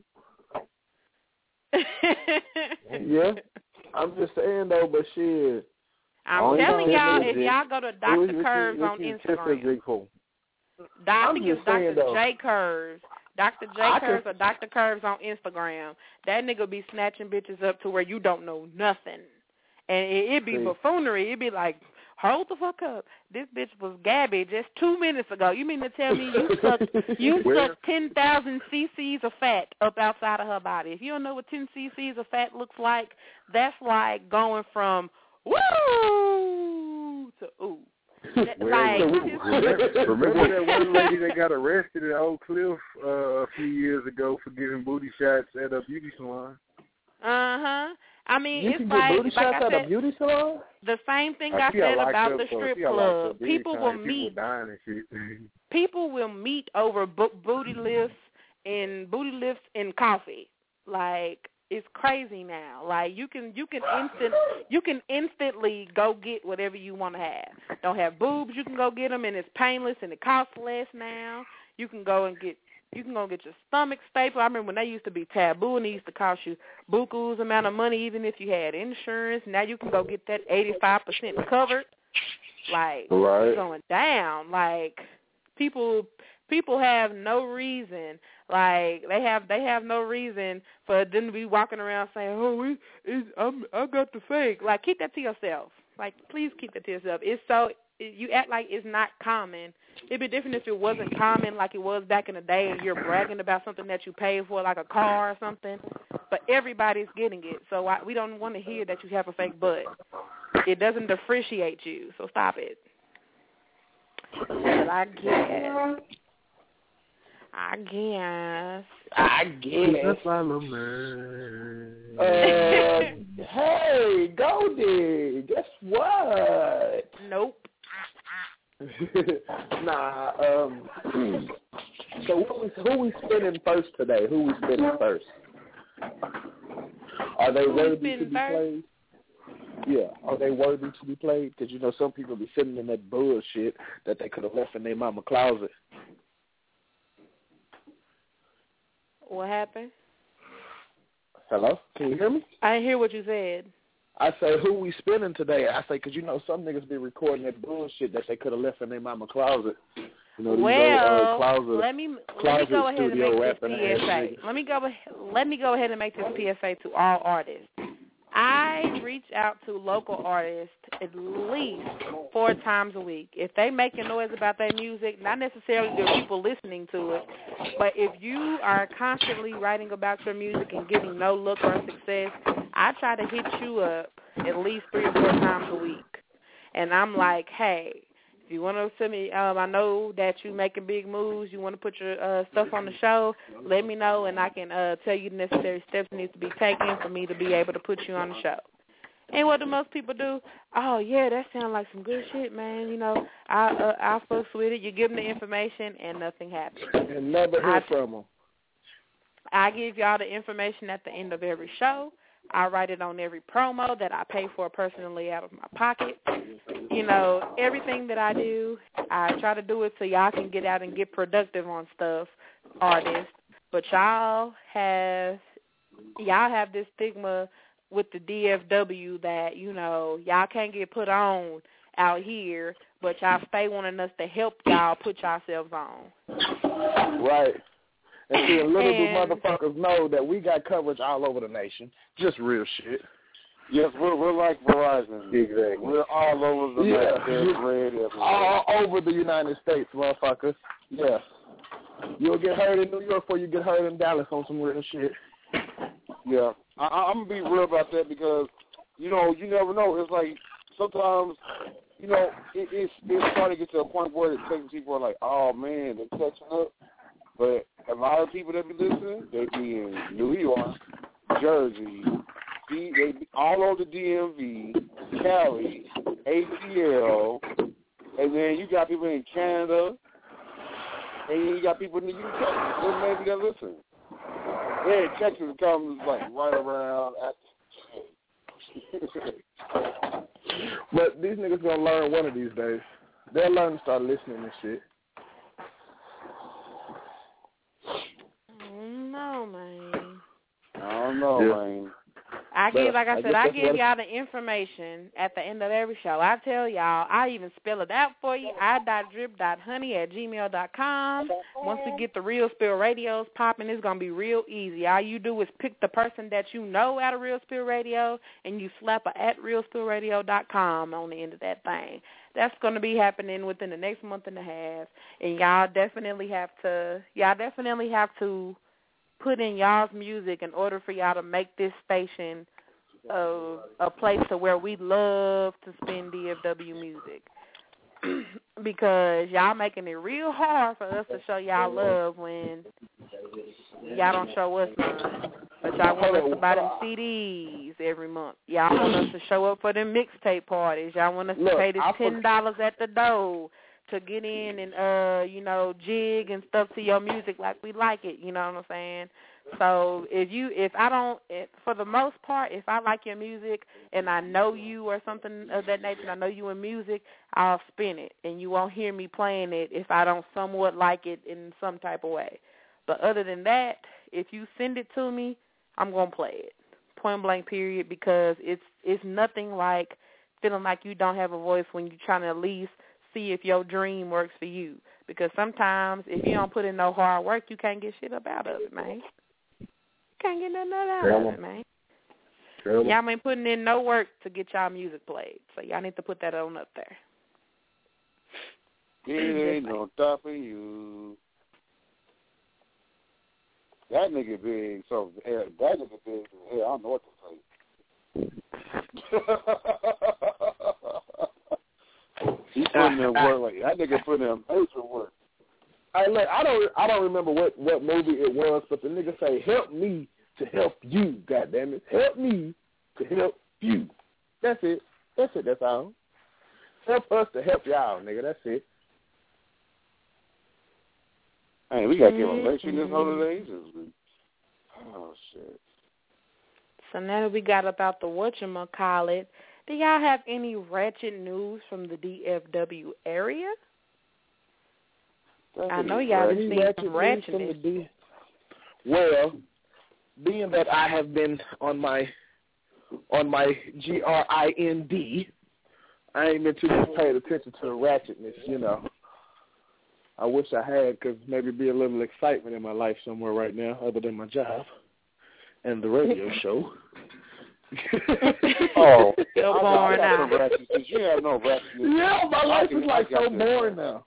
real. Yeah, I'm just saying though, but shit. I'm oh, telling yeah, y'all, if y'all go to Doctor Curves on Instagram, I think it's Doctor J Curves. Doctor J I Curves can... or Doctor Curves on Instagram. That nigga be snatching bitches up to where you don't know nothing. And it, it be See. buffoonery. It be like, hold the fuck up. This bitch was Gabby just two minutes ago. You mean to tell me you sucked you sucked ten thousand cc's of fat up outside of her body? If you don't know what ten cc's of fat looks like, that's like going from woo to ooh. That, well, like, remember, remember that one lady that got arrested at Oak Cliff uh, a few years ago for giving booty shots at a beauty salon? Uh-huh. I mean, you it's can like, get booty like shots I at said, a beauty salon? the same thing I, I said about the for, strip club. People will people meet. Dying and shit. People will meet over bo- booty lifts and booty lifts and coffee. Like, it's crazy now. Like, you can you can instant you can instantly go get whatever you want to have. Don't have boobs, you can go get them, and it's painless and it costs less now. You can go and get you can go get your stomach stapled. I remember when they used to be taboo and it used to cost you buku's amount of money even if you had insurance. Now you can go get that eighty-five percent covered. Like, right. It's going down. Like, people people have no reason. Like, they have they have no reason for them to be walking around saying, "Oh, we, it's, I'm, I got the fake." Like, keep that to yourself. Like, please keep that to yourself. It's so you act like it's not common. It'd be different if it wasn't common, like it was back in the day, and you're bragging about something that you paid for, like a car or something. But everybody's getting it, so I, we don't want to hear that you have a fake butt. It doesn't differentiate you, so stop it. But I guess. I guess. I guess. uh, hey, Goldie, guess what? Nope. nah, um, so who we, who we spinning first today? Who we spinning first? Are they who worthy to be first? played? Yeah, are they worthy to be played? Because, you know, some people be sitting in that bullshit that they could have left in their mama closet. What happened? Hello? Can you hear me? I didn't hear what you said. I say, who we spinning today? I say, because, you know, some niggas be recording that bullshit that they could have left in their mama closet. You know, these well, old, uh, closet, let me let me go ahead and make this P S A. niggas. Let me go let me go ahead and make this P S A to all artists. I reach out to local artists at least four times a week. If they making noise about their music, not necessarily the people listening to it, but if you are constantly writing about your music and getting no look or success, I try to hit you up at least three or four times a week. And I'm like, hey, if you want to send me, um, I know that you're making big moves, you want to put your uh, stuff on the show, let me know, and I can uh, tell you the necessary steps that need to be taken for me to be able to put you on the show. And what do most people do? Oh, yeah, that sounds like some good shit, man. You know, I, uh, I'll fuss with it. You give them the information, and nothing happens. And never hear I, from them. I give y'all the information at the end of every show. I write it on every promo that I pay for personally out of my pocket. You know, everything that I do, I try to do it so y'all can get out and get productive on stuff, artists. But y'all have, y'all have this stigma with the D F W that, you know, y'all can't get put on out here, but y'all stay wanting us to help y'all put yourselves on. Right. And see, little and, do motherfuckers know that we got coverage all over the nation. Just real shit. Yes, we're we're like Verizon. Exactly. We're all over the yeah. map. There's red everywhere. All over the United States, motherfuckers. Yeah. You'll get heard in New York before you get heard in Dallas on some real shit. Yeah. I, I'm going to be real about that because, you know, you never know. It's like sometimes, you know, it, it's it's starting to get to a point where it's taking people are like, oh man, they're catching up. But a lot of people that be listening, they be in New York, Jersey, D, they be all over the D M V, Cali, A T L, and then you got people in Canada, and then you got people in the U K. There's maybe that listen. Yeah, Texas comes like right around at. But these niggas gonna learn one of these days. They'll learn to start listening and shit. No, man. I don't know, Yeah. man. I But give, like I, I said, guess I that's give what- y'all the information at the end of every show. I tell y'all, I even spell it out for you. I dot drip dot honey at gmail dot com. Once we get the Real Spill Radios popping, it's going to be real easy. All you do is pick the person that you know at a Real Spill Radio, and you slap a at real spill radio dot com on the end of that thing. That's going to be happening within the next month and a half, and y'all definitely have to, y'all definitely have to put in y'all's music in order for y'all to make this station a, a place to where we love to spin D F W music. Because y'all making it real hard for us to show y'all love when y'all don't show us none. But y'all want us to buy them C Ds every month. Y'all want us to show up for them mixtape parties. Y'all want us to Look, pay this I ten dollars at the door to get in and, uh, you know, jig and stuff to your music like we like it, you know what I'm saying? So if you, if I don't, if, for the most part, if I like your music and I know you or something of that nature, and I know you in music, I'll spin it, and you won't hear me playing it if I don't somewhat like it in some type of way. But other than that, if you send it to me, I'm going to play it, point blank period, because it's it's nothing like feeling like you don't have a voice when you're trying to at least see if your dream works for you. Because sometimes if you don't put in no hard work, you can't get shit up out of it, man. You can't get nothing out Terrible. of it, man. Terrible. Y'all ain't putting in no work to get y'all music played, so y'all need to put that on up there. It ain't no stopping you. That nigga big, so yeah, that nigga big. Yeah, I don't know what to say. He putting in work like that nigga putting in major work. I look, I don't I don't remember what, what movie it was, but the nigga say, "Help me to help you, goddamn it. Help me to help you." That's it. That's it, that's all. Help us to help y'all, nigga. That's it. Hey, we gotta give a lecture this holidays. Oh shit. So now that we got about the whatchamacallit, do y'all have any ratchet news from the D F W area? That I know is y'all right. have Any seen ratchet some news from the ratchetness. D- Well, being that I have been on my on my G R I N D, I ain't been too much paid attention to the ratchetness, you know. I wish I had, because maybe be a little excitement in my life somewhere right now, other than my job and the radio show. Oh, Still I, boring I got out. some ratchet, 'cause you have no ratchet. Yeah, my life is like I got so this. boring now.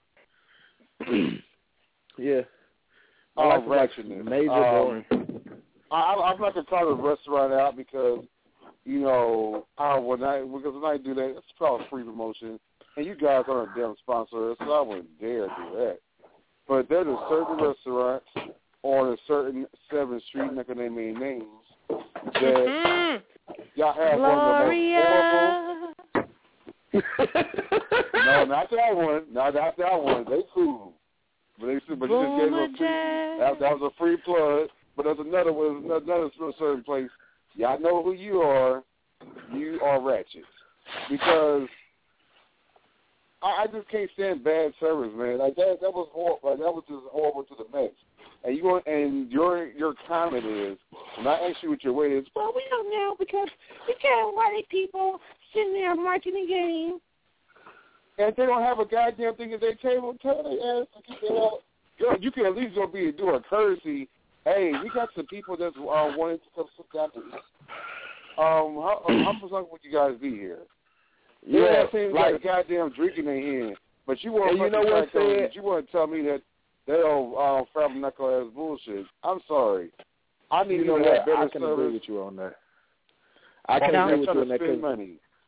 Yeah. My Oh, life is like ratchetness. major Um, boring. I, I'm not gonna call the restaurant out because, you know, I when I because when I do that, it's called free promotion, and you guys aren't a damn sponsor, so I wouldn't dare do that. But there's a certain restaurants on a certain seventh Street, not gonna name any names, that Mm. y'all have one of Gloria. the most horrible. No, not that one. No, not that one. They cool. But they but you just gave them a free. That, that was a free plug. But there's another one, another certain place. Y'all know who you are. You are ratchet because I, I just can't stand bad service, man. Like that, that was horrible. Like that was just horrible to the max. And you want, and your your comment is when I ask you what your weight is. Well, we don't know because we got white people sitting there marking the game. And if they don't have a goddamn thing at their table, tell their ass to keep it out. Girl, you can at least go be do a courtesy. Hey, we got some people that uh, wanted to come sit down to eat. Um, how, how much longer would you guys be here? Yeah, they like, got a goddamn drink in their hand, but you want and you know what said? You want to tell me that they don't uh, frab knuckle ass bullshit. I'm sorry. I need You know to what? have better I can service. agree with you on that. I can I'm agree with trying you on to that. spend money.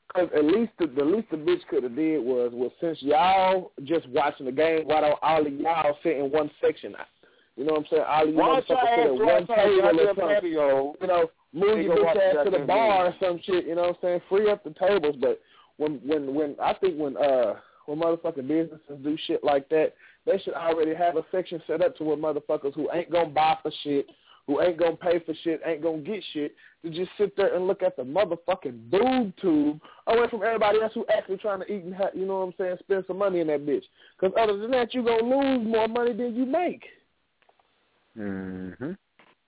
Cause at least the, the least the bitch could have did was, was since y'all just watching the game, why don't all of y'all sit in one section? You know what I'm saying? All of you motherfuckers sit at one table or something. You know, move your bitch ass to the bar or some shit. You know what I'm saying? Free up the tables. But when when when I think when uh when motherfucking businesses do shit like that, they should already have a section set up to where motherfuckers who ain't gonna buy for shit, who ain't gonna pay for shit, ain't gonna get shit, to just sit there and look at the motherfucking boob tube away from everybody else who actually trying to eat and, ha- you know what I'm saying, spend some money in that bitch. Because other than that, you're going to lose more money than you make. Mm-hmm. And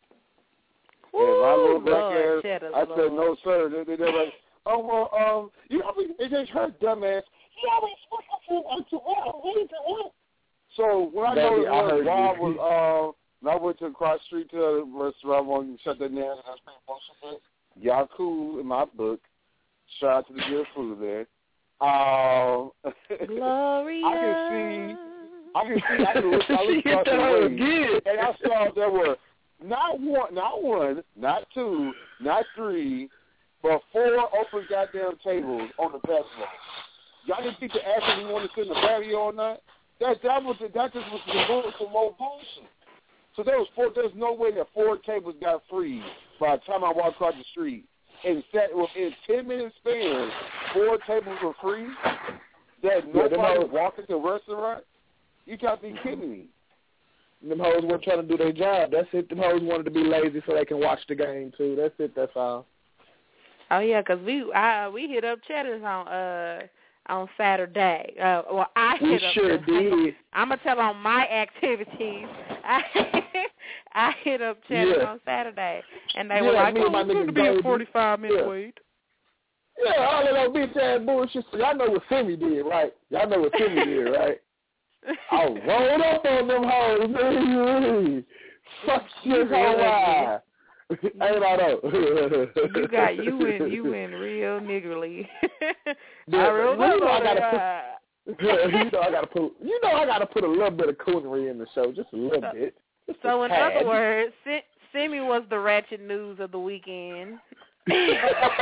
my little black Lord, ass, Cheddar, I Lord. said, no, sir. They, they, they're like, oh, well, um, you always, they just heard dumbass. You always fucking until what? What is it? So when I Baby, know I heard Rob you. was, um, when I went to cross street to the restaurant, I wanted to shut that down, and I was paying bullshit. Y'all cool in my book. Shout out to the good food there. Um, Gloria. I can see, I can see, I can look, I look across the way, and I saw there were not one, not one, not two, not three, but four open goddamn tables on the patio. Y'all didn't think the asses we want to sit in the patio or not? That that was that just was the bull for more bullshit. So there was four. There's no way that four tables got free by the time I walked across the street. And sat within ten minutes span, four tables were free. That nobody was walking to the restaurant. You got to be kidding me. Them hoes weren't trying to do their job. That's it. Them hoes wanted to be lazy so they can watch the game too. That's it. That's all. Oh yeah, 'cause we I, we hit up Cheddar's on uh on Saturday. Uh, well, I we hit up. sure did. I'm gonna tell on my activities. I I hit up Cheddar's yeah. on Saturday, and they yeah, were like, me "Oh, and my it's going to nigga be a forty-five minute yeah. wait." Yeah, all of that bitch ass bullshit. So y'all know what Simi did, right? Y'all know what Simi did, right? I rolled up on them hoes. Fuck shit, how ain't I though? You got you went you went real niggerly. Yeah, I rolled you up know on I gotta that. put, you know I gotta put you know I gotta put a little bit of coonery in the show, just a little So, bit. Just so a in tad. other words, Simi was the ratchet news of the weekend. Fuck you,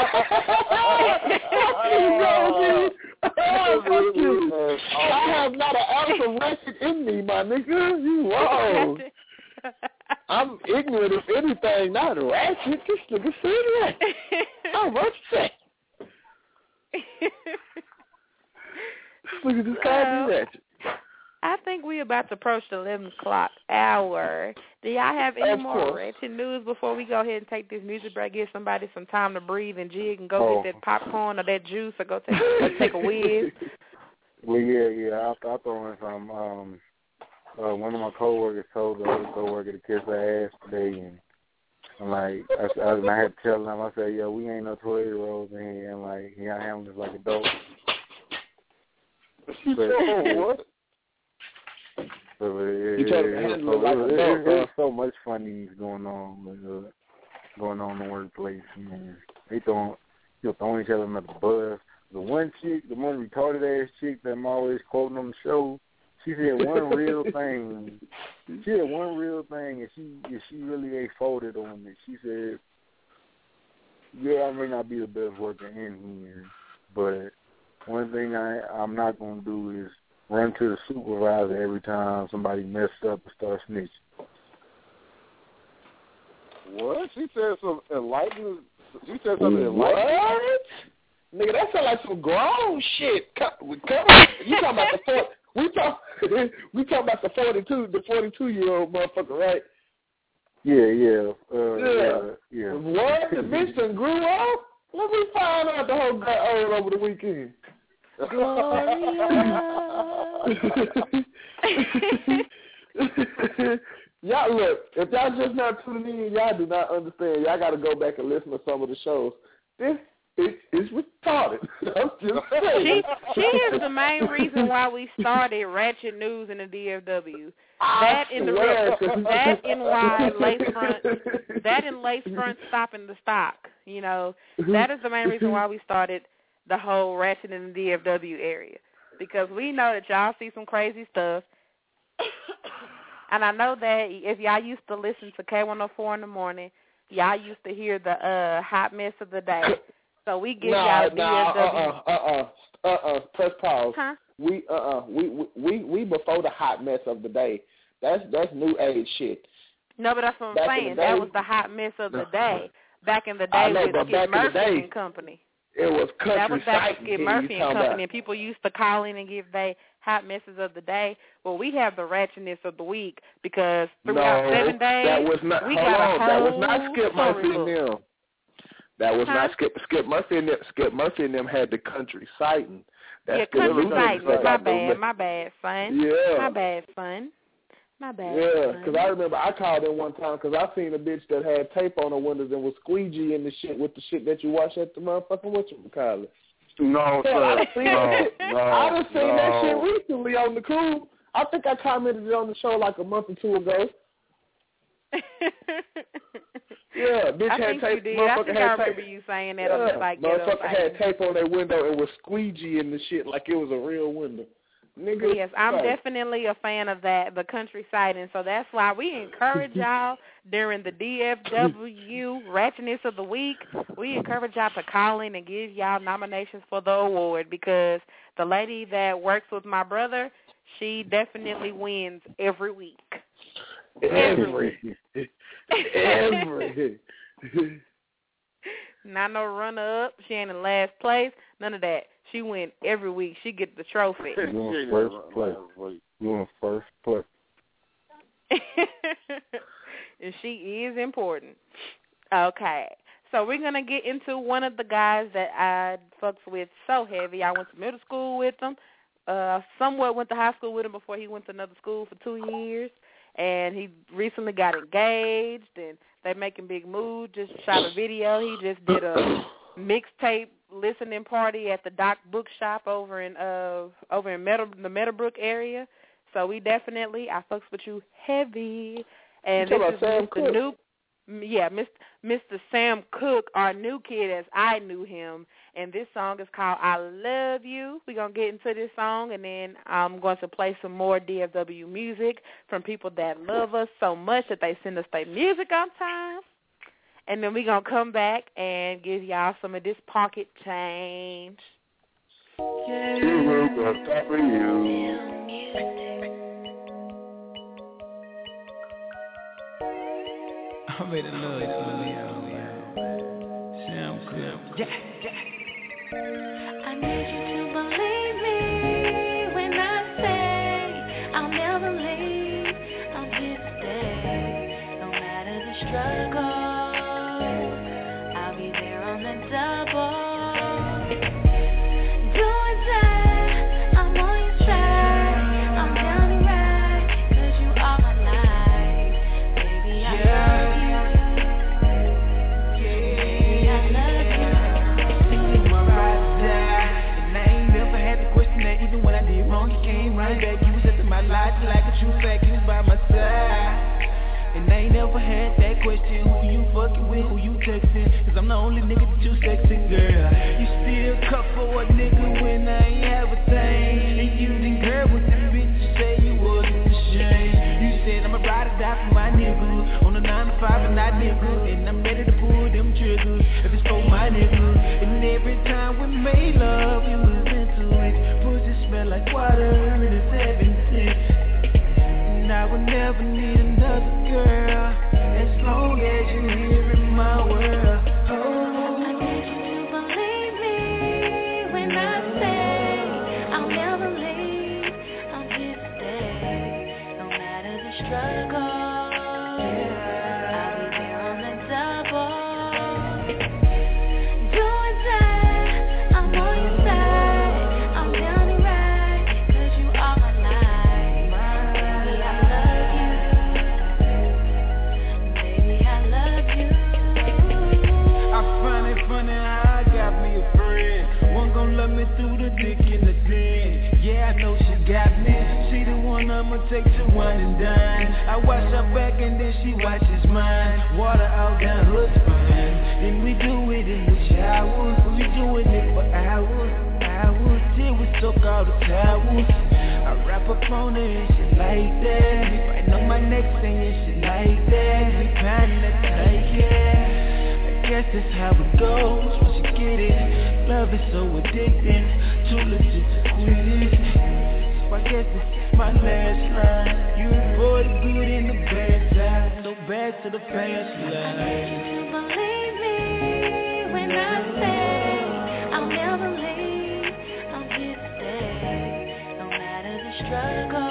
bro, oh, fuck you. I have not an ounce of ratchet in me, my nigga. You wrong. I'm ignorant of anything, not ratchet. This nigga said ratchet. I'm upset. This nigga just called me ratchet. I think we're about to approach the eleven o'clock hour. Do y'all have any of more course. ratchet news before we go ahead and take this music break, give somebody some time to breathe and jig and go Oh. get that popcorn or that juice or go take, or take a whiz? Well, yeah, yeah. I, I throw in some. Um, uh, one of my coworkers told the other coworker to kiss her ass today, and I'm like, I, I, and I had to tell them. I said, yo, we ain't no twelve year olds in here, and like, here I am just like adults. But, what? But it, You it, told him to it, handle it, it like it, a dog, it, it was huh? so much funny going on, uh, going on in the workplace. Man. They throwing, you know, throwing each other under the bus. The one chick, the one retarded ass chick that I'm always quoting on the show, she said one real thing. She had one real thing, and she, and she really ain't folded on it. She said, "Yeah, I may not be the best worker in here, but one thing I, I'm not gonna do is run to the supervisor every time somebody messes up and starts snitching." What? She said some enlightening. She said something enlightening. What? Nigga, that sound like some grown shit. Come, come on. You talking about the four, we talk we talking about the forty two the forty two year old motherfucker, right? Yeah, yeah, uh, Yeah. yeah, yeah. What? The bitch done grew up? Let me find out the whole got old over the weekend. Y'all look, if y'all just not tuning in, y'all do not understand. Y'all got to go back and listen to some of the shows. This is is retarded. I'm just saying. She, she is the main reason why we started Ratchet News in the D F W. I That in the swear. that in why lace front that in lace front stopping the stock. You know, that is the main reason why we started the whole Ratchet in the D F W area, because we know that y'all see some crazy stuff. And I know that if y'all used to listen to K one oh four in the morning, y'all used to hear the uh, hot mess of the day. So we give nah, y'all D nah, F W. uh, uh, uh, uh, uh, press pause. Huh? We, uh, uh, we, we, we, we before the hot mess of the day. That's that's new age shit. No, but that's what I'm back saying. Day, that was the hot mess of the day. Back in the day I know, with but Skip back Murphy in the day, and Company. It was country That was back sighting with Skip here, Murphy you and talking Company, about. and people used to call in and give they hot messes of the day. Well, we have the ratchetness of the week because throughout no, seven days, that was not, we got got on, a whole that was not Skip Murphy and them. That was huh? not Skip Skip Murphy and them. Skip Murphy and them had the country sighting. That's yeah, country sighting. Like my bad, my bad, son. Yeah. My bad, son. My bad. Yeah, because I remember I called in one time because I seen a bitch that had tape on her windows and was squeegee in the shit with the shit that you wash at the motherfucking whatchamacallit. No, yeah, sir. I done seen, no, that, shit. no, I done seen no. that shit recently on the cool. I think I commented it on the show like a month or two ago. Yeah, bitch I had think tape. you did. Motherfucker I think had I remember tape. you saying that yeah, on the like motherfucker had site. tape on their window and was squeegee in the shit like it was a real window. Nigga, yes, I'm right. definitely a fan of that, the country sighting. So that's why we encourage y'all during the D F W Ratchetness of the Week. We encourage y'all to call in and give y'all nominations for the award because the lady that works with my brother, she definitely wins every week. Every. Every. Not no runner-up. She ain't in last place. None of that. She win every week. She get the trophy. You in first place. You in first place. And she is important. Okay. So we're going to get into one of the guys that I fucks with so heavy. I went to middle school with him. Uh, somewhat went to high school with him before he went to another school for two years. And he recently got engaged, and they're making big moves. Just shot a video. He just did a mixtape listening party at the Doc Bookshop over in uh over in Meadow, the Meadowbrook area. So we definitely, I fucks with you heavy. And you this is Sam Mister New, yeah, Mister Sam Cooke, our new kid as I knew him. And this song is called I Love You. We're going to get into this song, and then I'm going to play some more D F W music from people that love us so much that they send us their music on time. And then we're going to come back and give y'all some of this pocket change. Yeah. For you. I made a love to you, Sam Cooke. Yeah, yeah. I need you to believe me when I say I'll never leave. I'm here to stay, no matter the struggle. I'll be there on the double. Do or die, I'm on your side. I'm down to ride, 'cause you are my life. Baby, I Yeah. love you. Baby, I love you. Even when I did wrong, you came right back. You was up in my life like a true fact. You was by my side. And I ain't never had that question. Who you fucking with, who you texting? Cause I'm the only nigga that you sexing, girl. You still cuff for a nigga when I ain't have a thing. And you didn't care what the bitch you say you wasn't ashamed. You said I'm a ride or die for my nigga. On a nine to five and I nigga. And I'm ready to pull them triggers if it's for my nigga. And every time we made love, you was into it. Smell like water in a seven cents. And I would never need another girl as long as you're here in my world. Oh. I need you to believe me when I say I'll never leave. I'm here to stay, no matter the struggle. I'll be there on the double. Do or die, I'm on your side. I'm down to ride, 'cause you are my life. Baby, I love you. Baby, I love you. I find it funny how I got me a friend. One gon' love me through the dick in the den. Yeah, I know she got me. She the one I'ma take to wine and dine. I watch her back and then she watches mine. Water out down her spine. And we do it in the shower. We doing it for hours, hours. Till we soak all the towels. I wrap up on her and she like that. We fighting on my neck saying she like that. We kinda tight, yeah. I guess that's how it goes. When she get with it. Love is so addicting, too legit to quit. So I guess it's my last line. You avoid the good and the bad side, so back to the past line. I need you to believe me when I say I'll never leave, I'm here to stay, no matter the struggle.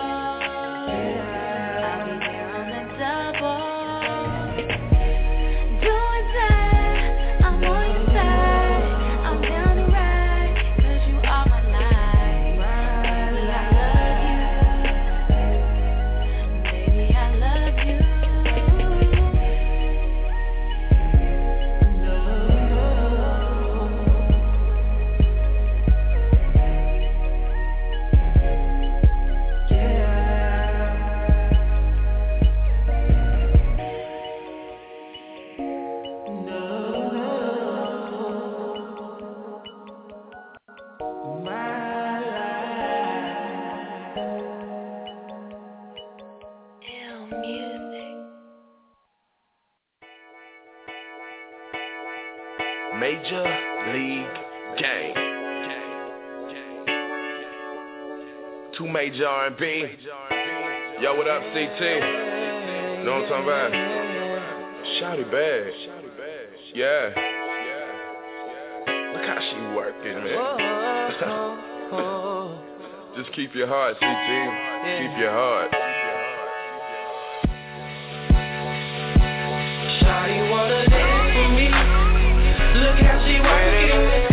Major League Game. Two major R and B. Yo, what up, C T? Know what I'm talking about? Shawty bad. Yeah. Look how she working, man. Just keep your heart, C T. Keep your heart. Shawty wanna dance with me. Look how she working in the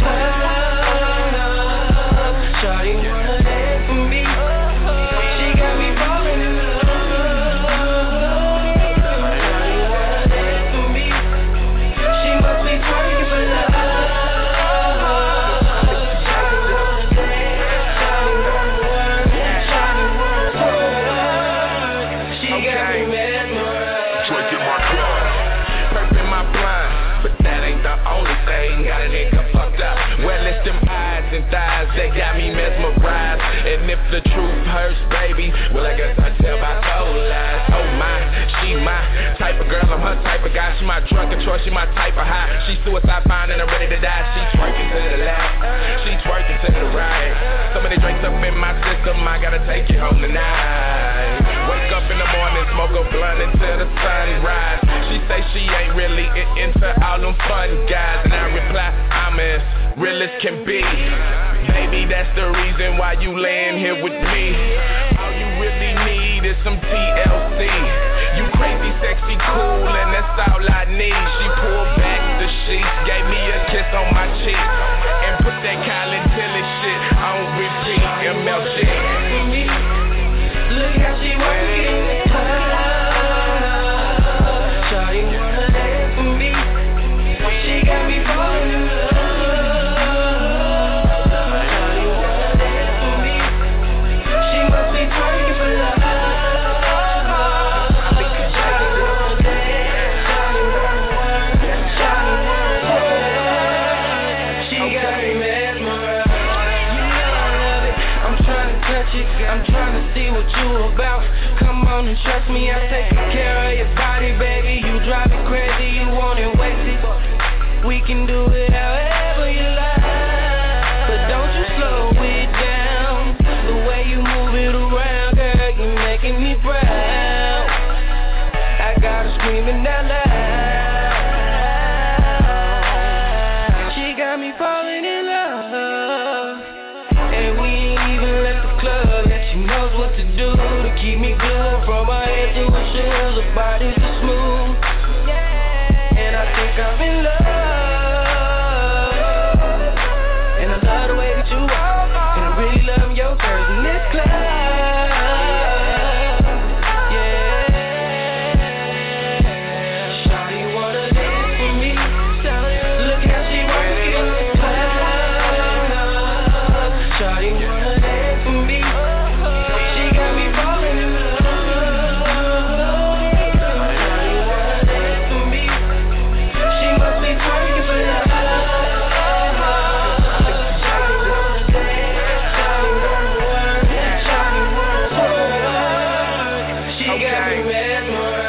club. Shawty wanna dance with me. She got me falling in love. Shawty wanna dance with me. She must be twerking for love. Shawty wanna dance. Shawty wanna work. Shawty wanna work. She got me mesmerized. Twerking my club, perking my blind. But that ain't the only thing, got a nigga fucked up. Well, it's them eyes and thighs that got me mesmerized. And if the truth hurts, baby, well, I guess I tell by soul lies. Oh my, she my type of girl, I'm her type of guy. She my drunk of choice, she my type of high. She suicide fine and I'm ready to die. She twerking to the left, she twerking to the right. So many drinks up in my system, I gotta take you home tonight. Wake up in the morning, smoke a blunt until the sunrise. She say she ain't really into all them fun guys, and I reply, I'm as real as can be. Baby, that's the reason why you laying here with me. All you really need is some T L C. You crazy, sexy, cool, and that's all I need. She pulled back the sheets, gave me a kiss on my cheek, and put that Kylie Tilly shit on repeat. M L G. Look how she working in the club. Shawty wanna dance with me. She got me falling in love. Shawty wanna dance with me. She must be twerking for love. Shawty wanna dance. Shawty wanna work. Shawty wanna work. She got me mesmerized. You know I love it. I'm trying to touch it. I'm trying to see what you about. Come on and trust me, I'll take care of your body, baby. You drive me crazy, you want it wasted. We can do it however you like, but don't you slow it down. The way you move it around, girl, you're making me proud. I got her screaming out loud. She got me falling in love, and we ain't even left the club. She knows what to do to keep me glued from my head to her shoes. Her body's so smooth, and I think I'm in love. And I love the way that you walk, and I really love your curves in this club. Yeah, Shawty wanna dance with me. Look how she working in the club. Shawty wanna dance with me. She got me falling in love. Shawty wanna dance with me. She must be twerking for love. Shawty wanna dance. Shawty wanna work. Shawty wanna work. She got me mesmerized.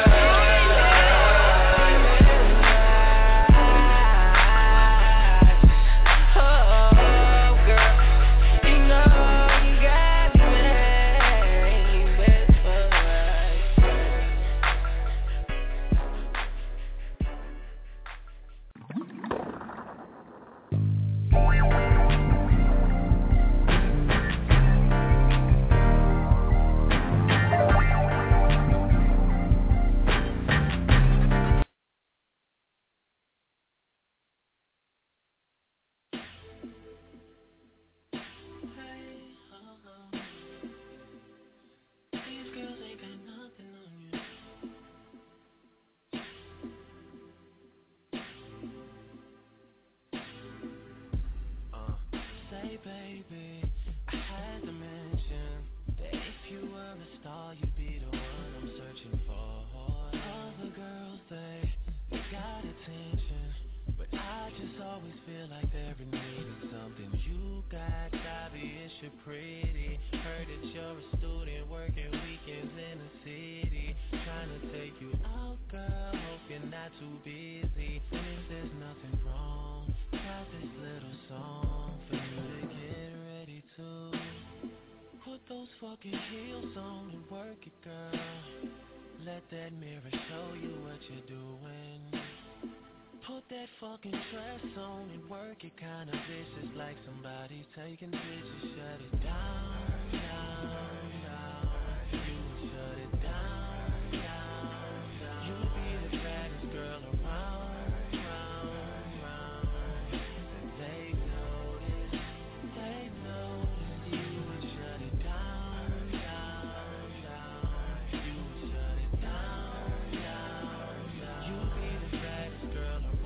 baby, I had to mention that if you were a star, you'd be the one I'm searching for. Other girls, they, they got attention, but I just always feel like they're in need of something you got. Obvious you're pretty. Heard that you're a student working weekends in the city. Trying to take you out, girl. Hope you're not too busy. And if there's nothing wrong, got this little song for you to get ready to put those fucking heels on and work it, girl. Let that mirror show you what you're doing. Put that fucking dress on and work it kinda vicious, like somebody's taking pictures. Shut it down, down, down. You shut it down, down, down. You'll be the baddest girl around, round, round. And they notice, they notice. You would shut it down, down, down. You would shut it down, down, down. You'll be the baddest girl around.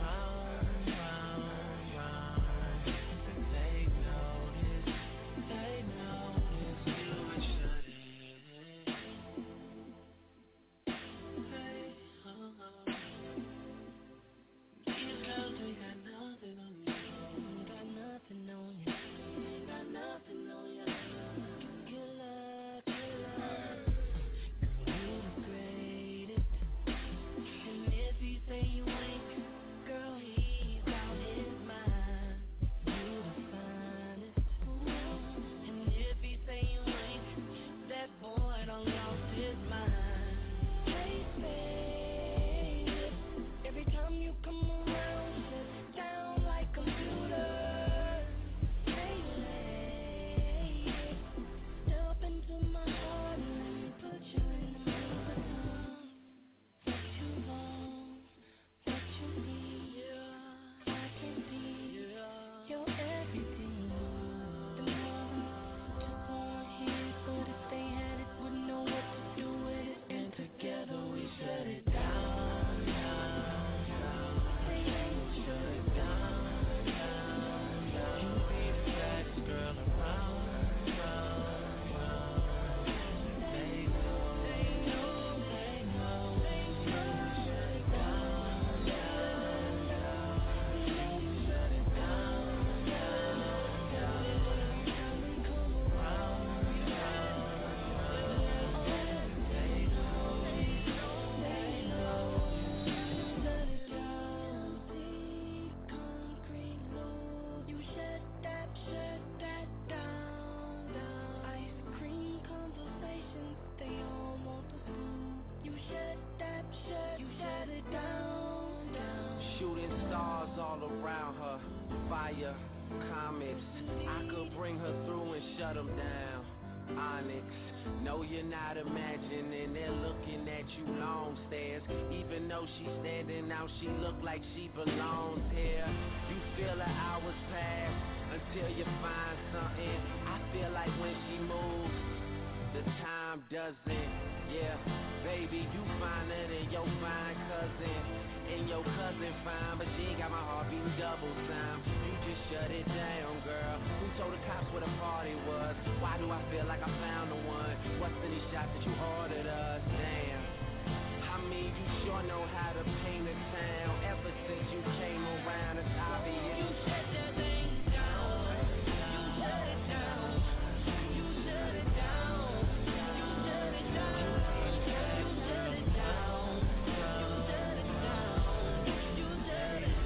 She look like she belongs here. You feel her hours pass until you find something. I feel like when she moves, the time doesn't. Yeah, baby, you finer than your fine cousin. And your cousin fine, but she ain't got my heart beating double time. You just shut it down, girl. Who told the cops where the party was? Why do I feel like I found the one? What's in these shots that you ordered us? Damn. I mean, you sure know how to paint a town. Ever since you came around, it's obvious. You shut that thing down. You shut it down. You shut it down. You shut it down. You shut it down. You shut it down. You shut it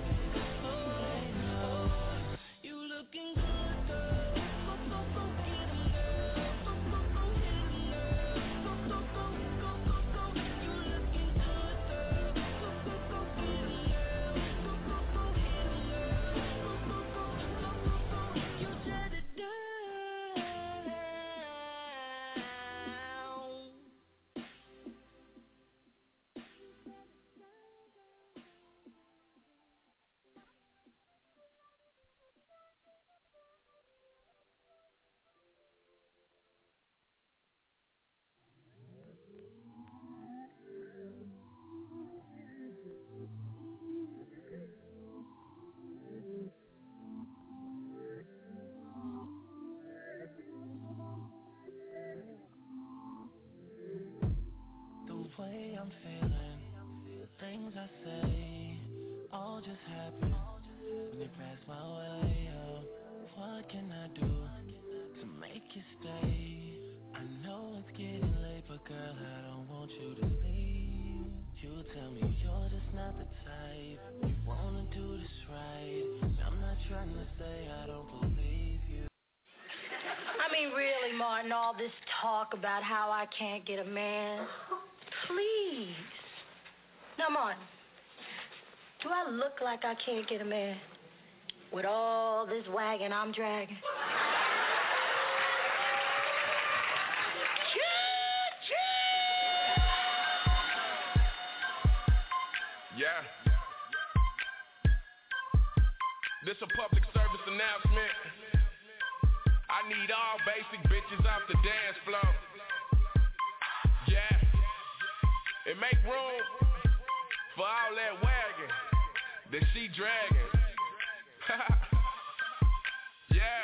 down. You looking good, girl. Go, go, go, get 'em, girl. Go, go, go, hit 'em, girl. Go, go, I'm feeling, the things I say, all just happen when you pass my way. Oh, what can I do to make you stay? I know it's getting late, but girl, I don't want you to leave. You tell me you're just not the type, you wanna do this right. I'm not trying to say I don't believe you. I mean, really, Martin, all this talk about how I can't get a man. Please. Now, Martin, do I look like I can't get a man with all this wagon I'm dragging? Yeah. This a public service announcement. I need all basic bitches off the dance floor. Yeah. And make room for all that wagon that she dragging. Yeah.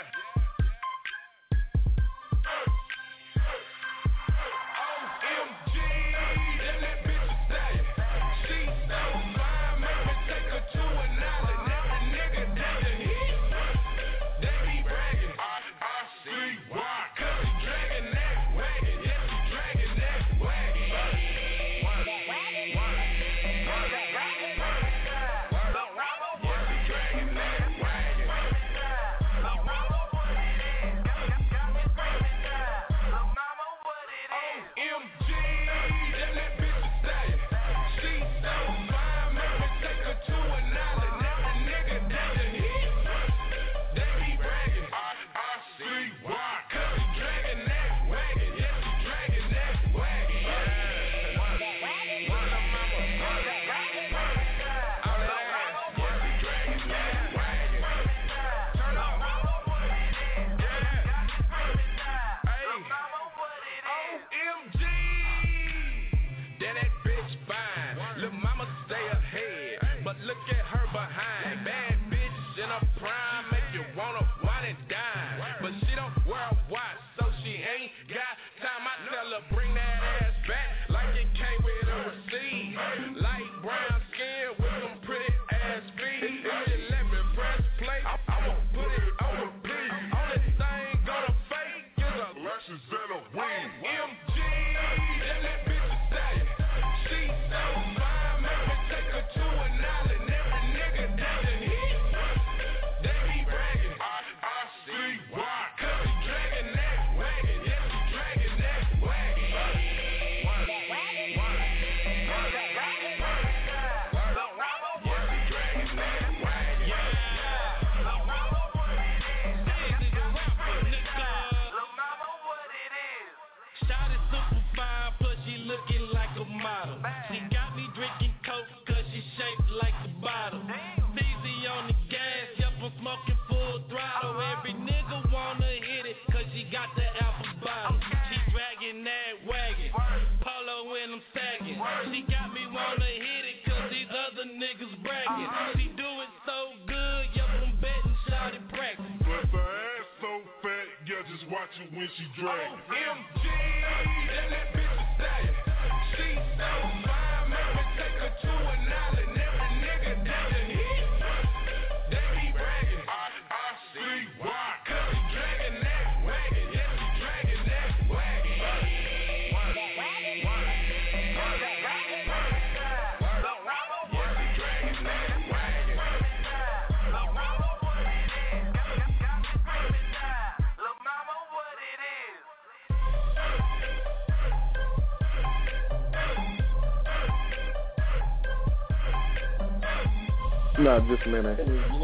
No, just a minute.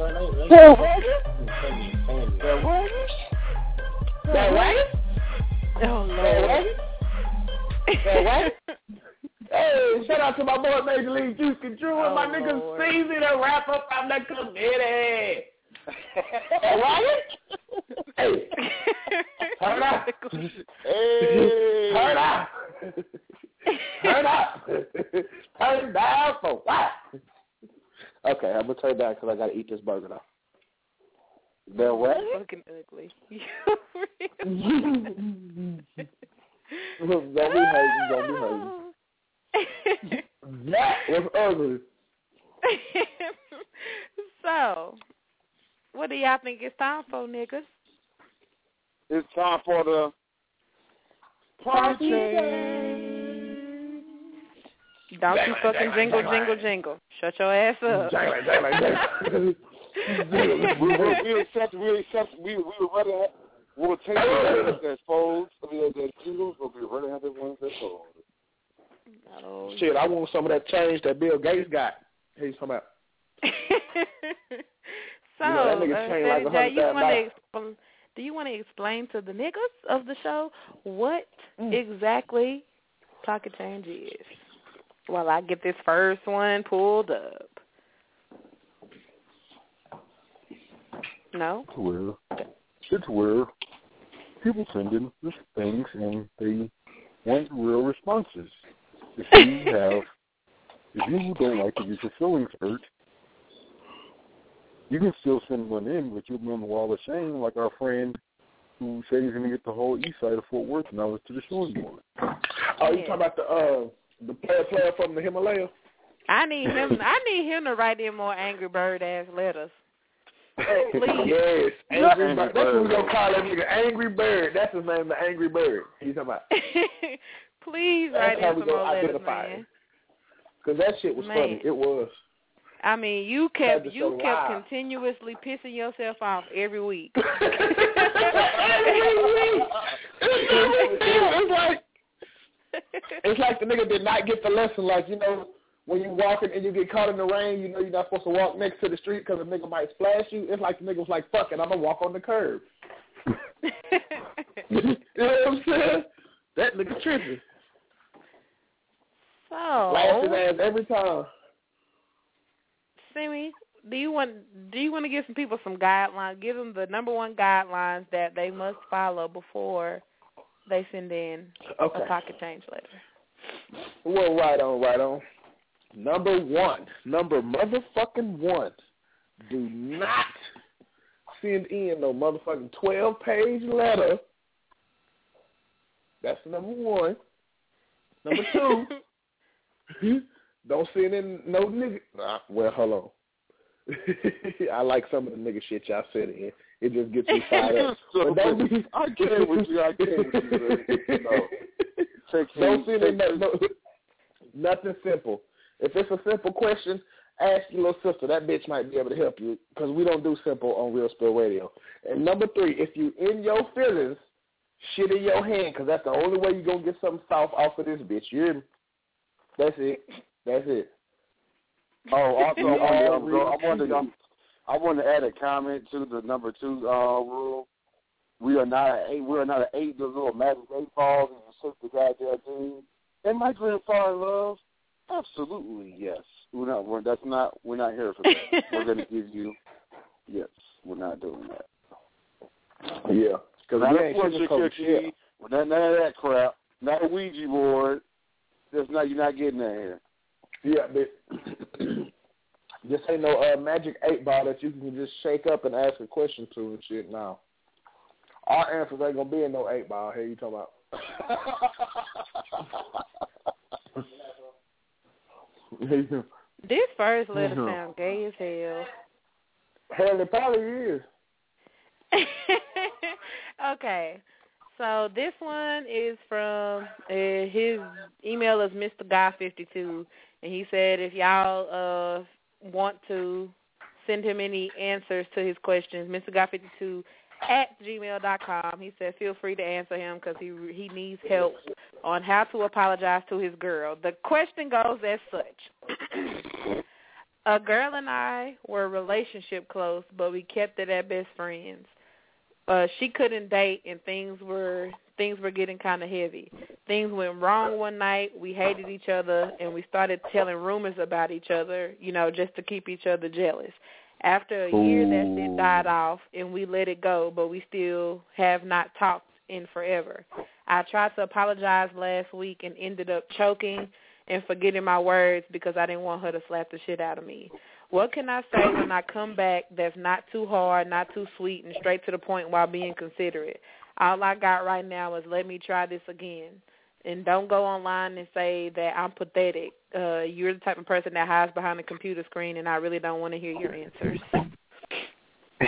That wagon? That wagon? That wagon? Oh, Lord. That wagon? That wagon? Hey, shout out to my boy Major League Juice Control and Oh, my nigga Lord. Steezy that wrap up on the committee. That wagon? Hey. Turn up. Hey. Turn up. Turn up. Turn down for what? Okay, I'm going to turn down because I got to eat this burger now. That wagon? Fucking ugly. Don't be hating, don't be hating. That was ugly. So, what do y'all think it's time for, niggas? It's time for the party. Don't you fucking jingle, jingle, jingle. Shut your ass up. we will we accept we accept we we would rather have, we'll take the ones that folds, I mean that jingles, but we'd rather have the ones that fold. Oh, shit, I want some of that change that Bill Gates got. He's talking about. So, you know, that nigga changed uh, like Jay, you want dollars. to expl- do you want to explain to the niggas of the show what mm. exactly pocket change is? While I get this first one pulled up. No? It's where it's where people send in these things and they want real responses. If you have, if you don't like to get your feelings hurt, you can still send one in, but you'll be on the wall of shame, like our friend who said he's going to get the whole east side of Fort Worth and I was to the showing board. Oh, you talking about the uh, the player player from the Himalaya? I need him. I need him to write in more Angry Bird ass letters. Please. Yes, Angry Bird. That's what we're gonna call that nigga, Angry Bird. That's his name, the Angry Bird. You talking about? Please That's write how in we some more gonna letters, identify man. him. Cause that shit was Man. funny. It was. I mean, you kept Had to you show kept live. continuously pissing yourself off every week. It's like it's like the nigga did not get the lesson. Like, you know, when you walking and you get caught in the rain, you know you're not supposed to walk next to the street because a nigga might splash you. It's like the nigga was like, fuck it, I'm going to walk on the curb. You know what I'm saying? That nigga tripping. So, Laugh his ass every time. Simi, do you want do you want to give some people some guidelines? Give them the number one guidelines that they must follow before they send in okay. a pocket change letter. Well, right on, right on. Number one, number motherfucking one, do not send in no motherfucking twelve-page letter. That's number one. Number two, don't send in no nigga. Nah, well, hold on. I like some of the nigga shit y'all said in. It just gets me fired up. But don't be, I can't with you. I can't with you. No. Take don't him, send in take no, no, nothing simple. If it's a simple question, ask your little sister. That bitch might be able to help you because we don't do simple on Real Spill Radio. And number three, if you in your feelings, shit in your hand because that's the only way you're going to get something soft off of this bitch. You hear me? That's it. That's it. Oh, also, I wanted, I, wanted, um, I wanted to add a comment to the number two uh, rule. We are not a eight. We are not an eight. Those little magic eight balls and you shoot the goddamn thing. Am I going to fall in love? Absolutely, yes. We're not. We're, that's not. We're not here for that. We're going to give you. Yes, we're not doing that. Yeah, because not we a ain't fortune cookie. Not none of that crap. Not a Ouija board. That's not. You're not getting that here. Yeah, but this ain't no uh, magic eight ball that you can just shake up and ask a question to and shit. No, our answers ain't gonna be in no eight ball. Here you talking about? This first letter sound gay as hell. Hell, it probably is. Okay. So this one is from, uh, his email is Mister Guy fifty-two, and he said if y'all uh, want to send him any answers to his questions, Mister Guy fifty-two at gmail dot com. He said feel free to answer him because he he needs help on how to apologize to his girl. The question goes as such. A girl and I were relationship close, but we kept it at best friends. Uh, she couldn't date, and things were things were getting kind of heavy. Things went wrong one night. We hated each other, and we started telling rumors about each other, you know, just to keep each other jealous. After a year, that shit died off, and we let it go, but we still have not talked in forever. I tried to apologize last week and ended up choking and forgetting my words because I didn't want her to slap the shit out of me. What can I say when I come back that's not too hard, not too sweet, and straight to the point while being considerate? All I got right now is let me try this again. And don't go online and say that I'm pathetic. Uh, you're the type of person that hides behind a computer screen, and I really don't want to hear your answers. The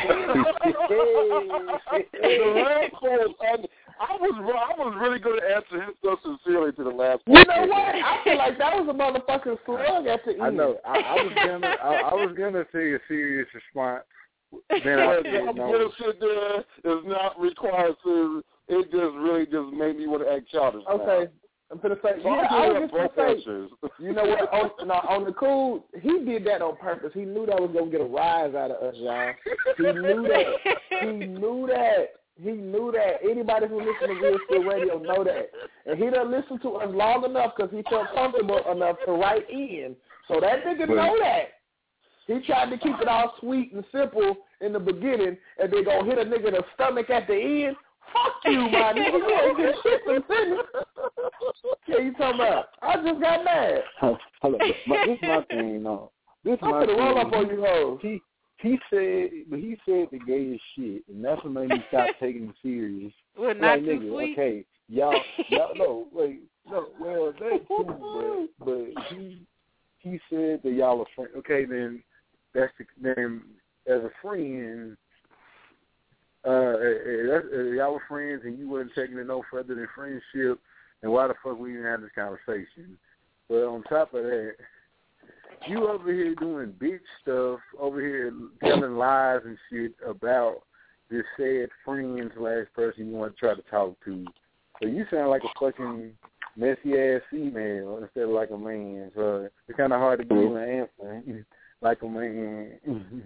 last one, I, I was I was really going to answer his stuff sincerely to the last one. You know what? I feel like that was a motherfucking slug at the end. I know. I, I was gonna I, I was gonna say a serious response. Then I But that bullshit there is not required to. It just really just made me want to act childish. Okay. I'm going to say, So yeah, I I was just going to say, answers. you know what, on, no, on the cool, he did that on purpose. He knew that was going to get a rise out of us, y'all. He knew that. He knew that. He knew that. Anybody who listens to Real Spill Radio know that. And he done listened to us long enough because he felt comfortable enough to write in. So that nigga But, know that. He tried to keep it all sweet and simple in the beginning, and then go hit a nigga in the stomach at the end. Fuck you, my nigga. You ain't get shit from sitting. Yeah, you talking about? I just got mad. Hold up, but this is my thing, no. This is I'm my gonna roll thing. up on you hoes. He he said, but he said the gayest shit, and that's what made me stop taking him serious. Well, not like, too nigga, sweet. okay, y'all, y'all, no, wait, no, well, that too, but but he he said that y'all are friends. Okay, then that's the, then as a friend. Uh, uh, uh, y'all were friends and you weren't taking it no further than friendship, and why the fuck we even have this conversation? But on top of that, you over here doing bitch stuff, over here telling lies and shit about this said friend slash person you want to try to talk to. So you sound like a fucking messy ass female instead of like a man. So it's kind of hard to give you an answer like a man.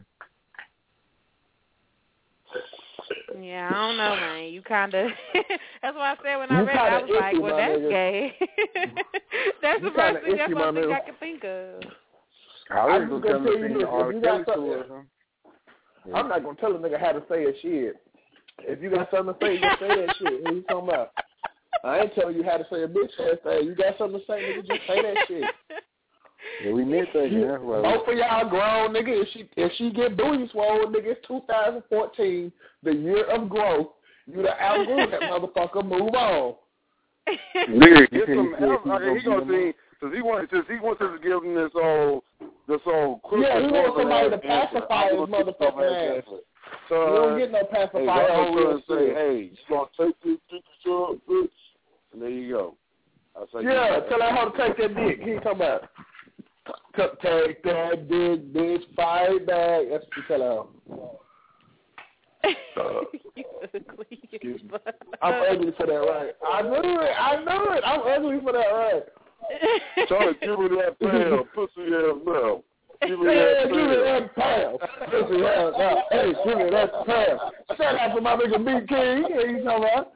Yeah, I don't know, man. You kind of, that's what I said when I You read it. I kinda was like, iffy, well, my that's nigga. gay. That's You the first kinda thing, that's iffy, one my thing nigga. I can think of. I I'm was just going gonna to tell you come this. to R. If you Kelly got something, or something. I'm not gonna tell a nigga how to say a shit. If you got something to say, just say that shit. What you talking about? I ain't telling you how to say a bitch ass thing. You got something to say, nigga, just say that shit. Yeah, we meant that. You, That's why. both of y'all grown, nigga. If she if she get booty swole, nigga, it's two thousand fourteen, the year of growth. You done outgrew that motherfucker. Move on. Nigga, get some help. Okay, he gonna see because he wants since he wants us to give him this old this old Yeah, he wants somebody to pacify his motherfucking ass. So you don't get no hey, pacifier on hey, real say, shit. hey, you gonna take this dick short, bitch? And there you go. I'll say Yeah, tell that hoe to take that dick. He talking about take that dick, bitch, fight back. That's what you tell her. Uh, You ugly. I'm ugly for that, right? I knew it. I knew it. I'm ugly for that, right? Charlie, give me that pound, pussy ass now. Give me Yeah, that give me pound. that pound. Pussy ass now. Hey, give me that pound. Shout out to my nigga B King. Hey, you talking about?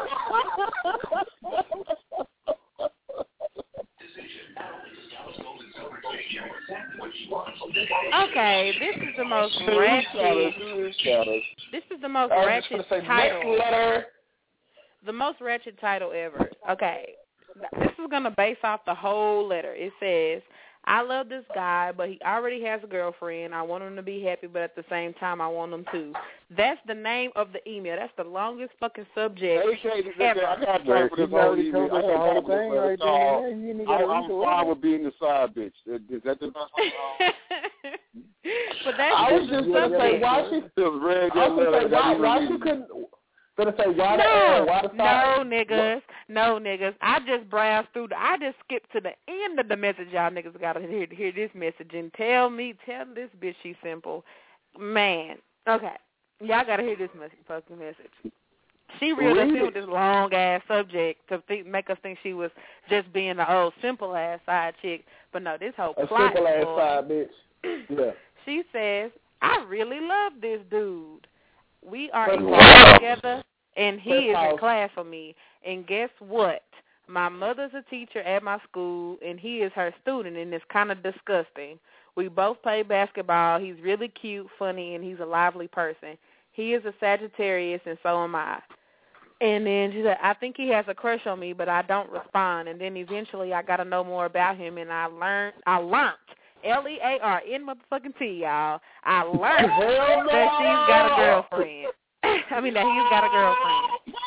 Okay, this is the most ratchet. This is the most I was ratchet just gonna say title. next letter. The most ratchet title ever. Okay, this is gonna base off the whole letter. It says, "I love this guy, but he already has a girlfriend. I want him to be happy, but at the same time, I want him to." That's the name of the email. That's the longest fucking subject ever. I got time for this whole email. I got time for this right there. I'm fine with being the side bitch. Is that the best one? But that's I was just just the gonna say subject. why she. Just read I was that gonna letter. say why, That why even she read. couldn't. Gonna say why the No, uh, why the no side? niggas, no niggas. I just browsed through. The, I just skipped to the end of the message. Y'all niggas gotta hear hear this message and tell me, tell this bitch she's simple, man. Okay, y'all gotta hear this message, fucking message. She reeled us in with this long ass subject to think, make us think she was just being the old simple ass side chick, but no, this whole A plot. simple ass boy. side bitch. Yeah. She says, "I really love this dude. We are First in of class all- together, and he First is off- in class for me. And guess what? My mother's a teacher at my school, and he is her student, and it's kind of disgusting. We both play basketball. He's really cute, funny, and he's a lively person. He is a Sagittarius, and so am I." And then she said, "I think he has a crush on me, but I don't respond. And then eventually I got to know more about him, and I learned, I learned, L E A R N motherfucking T, y'all. I learned Hell no. that she's got a girlfriend. I mean, that he's got a girlfriend.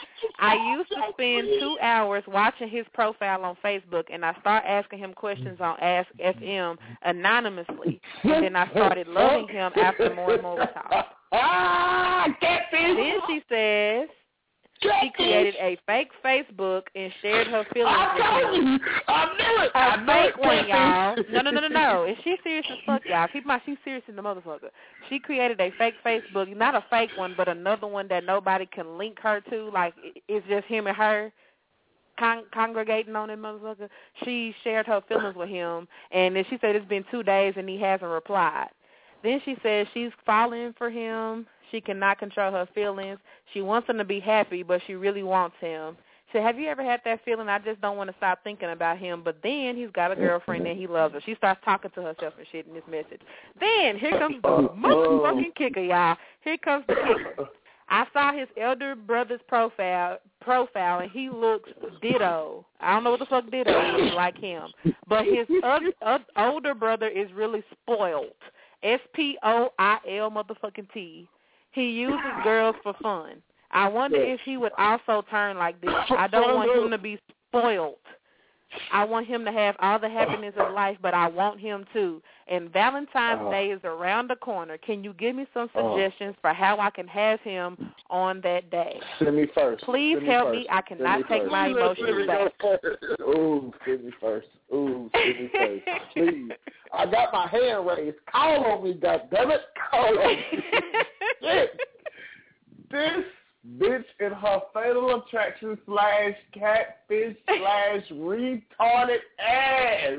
I used to spend two hours watching his profile on Facebook, and I start asking him questions on Ask F M anonymously, and then I started loving him after more and more we talked. Ah, catfish! Then she says she created a fake Facebook and shared her feelings I with him. you. I knew it. A I knew fake it, one, y'all. No, no, no, no, no. And she's serious as fuck, y'all. Keep in mind, she's serious in the motherfucker. She created a fake Facebook, not a fake one, but another one that nobody can link her to. Like, it's just him and her con- congregating on that motherfucker. She shared her feelings with him, and then she said it's been two days and he hasn't replied. Then she says she's falling for him. She cannot control her feelings. She wants him to be happy, but she really wants him. She said, have you ever had that feeling, I just don't want to stop thinking about him? But then he's got a girlfriend and he loves her. She starts talking to herself and shit in this message. Then here comes the motherfucking kicker, y'all. Here comes the kicker. I saw his elder brother's profile, profile, and he looks ditto. I don't know what the fuck ditto is like him. But his uh, uh, older brother is really spoiled. S P O I L motherfucking T. He uses girls for fun. I wonder if he would also turn like this. I don't want him to be spoiled. I want him to have all the happiness of life, but I want him to. And Valentine's uh, Day is around the corner. Can you give me some suggestions uh, for how I can have him on that day? Send me first. Please send help me, me. I cannot me take first. my emotions back. Ooh, send me first. Ooh, send me first. Please. I got my hand raised. Call on me, goddammit. Call on me. Shit. This bitch in her fatal attraction slash catfish slash retarded ass.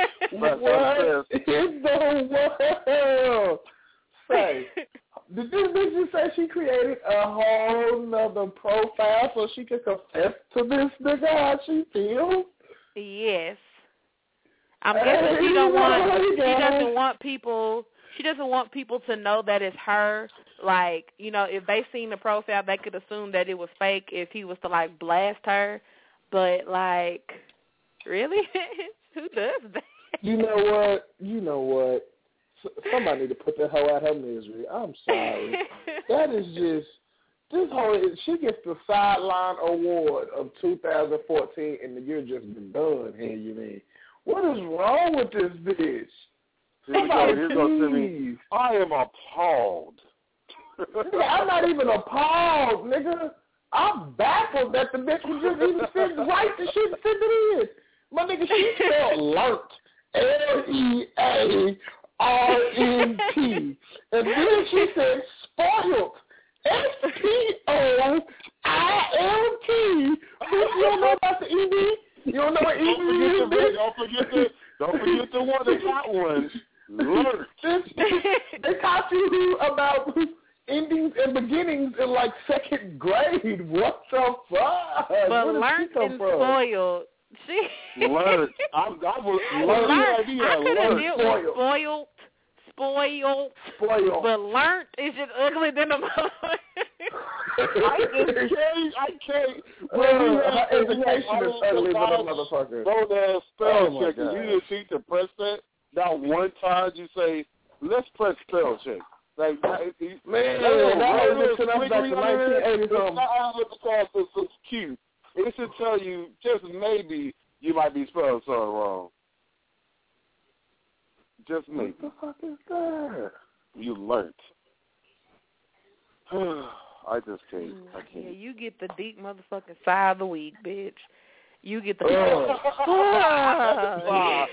What in the world? Say, did this bitch just say she created a whole nother profile so she could confess to this nigga how she feels? Yes. I'm guessing she don't want. She doesn't want people. She doesn't want people to know that it's her. Like, you know, if they seen the profile, they could assume that it was fake if he was to, like, blast her. But, like, really? Who does that? You know what? You know what? Somebody need to put that hoe out her misery. I'm sorry. That is just, this hoe, she gets the sideline award of two thousand fourteen, and the year just been done, here you mean. What is wrong with this bitch? Somebody, please. I am appalled. I'm not even appalled, nigga. I'm baffled that the bitch would just even send write the shit and send it in. My nigga, she spelled learnt. L E A R N T. And then she said spoiled. S P O I L T. You don't know about the E D? You don't know what E D is, bitch? Don't forget the, don't forget the one that got one. Learnt. They taught you about endings and beginnings in like second grade. What the fuck? But learned and spoiled. She learned. I, I was learned. learned. I could have dealt with spoiled, spoiled, spoiled. But learned is just ugly than a mother. I just can't. I can't. Well, uh, education is ugly than a motherfucker. Go there, spell check. You didn't see to press that. Not one time you say, let's press spell check. Like, man, man, that was back to nineteen eighty something. It's not because it's, it's cute. It should tell you just maybe you might be spelling something wrong. Just maybe. What the fuck is that? You learnt. I just can't. I can't. Yeah, you get the deep motherfucking sigh of the week, bitch. You get the. Uh, I,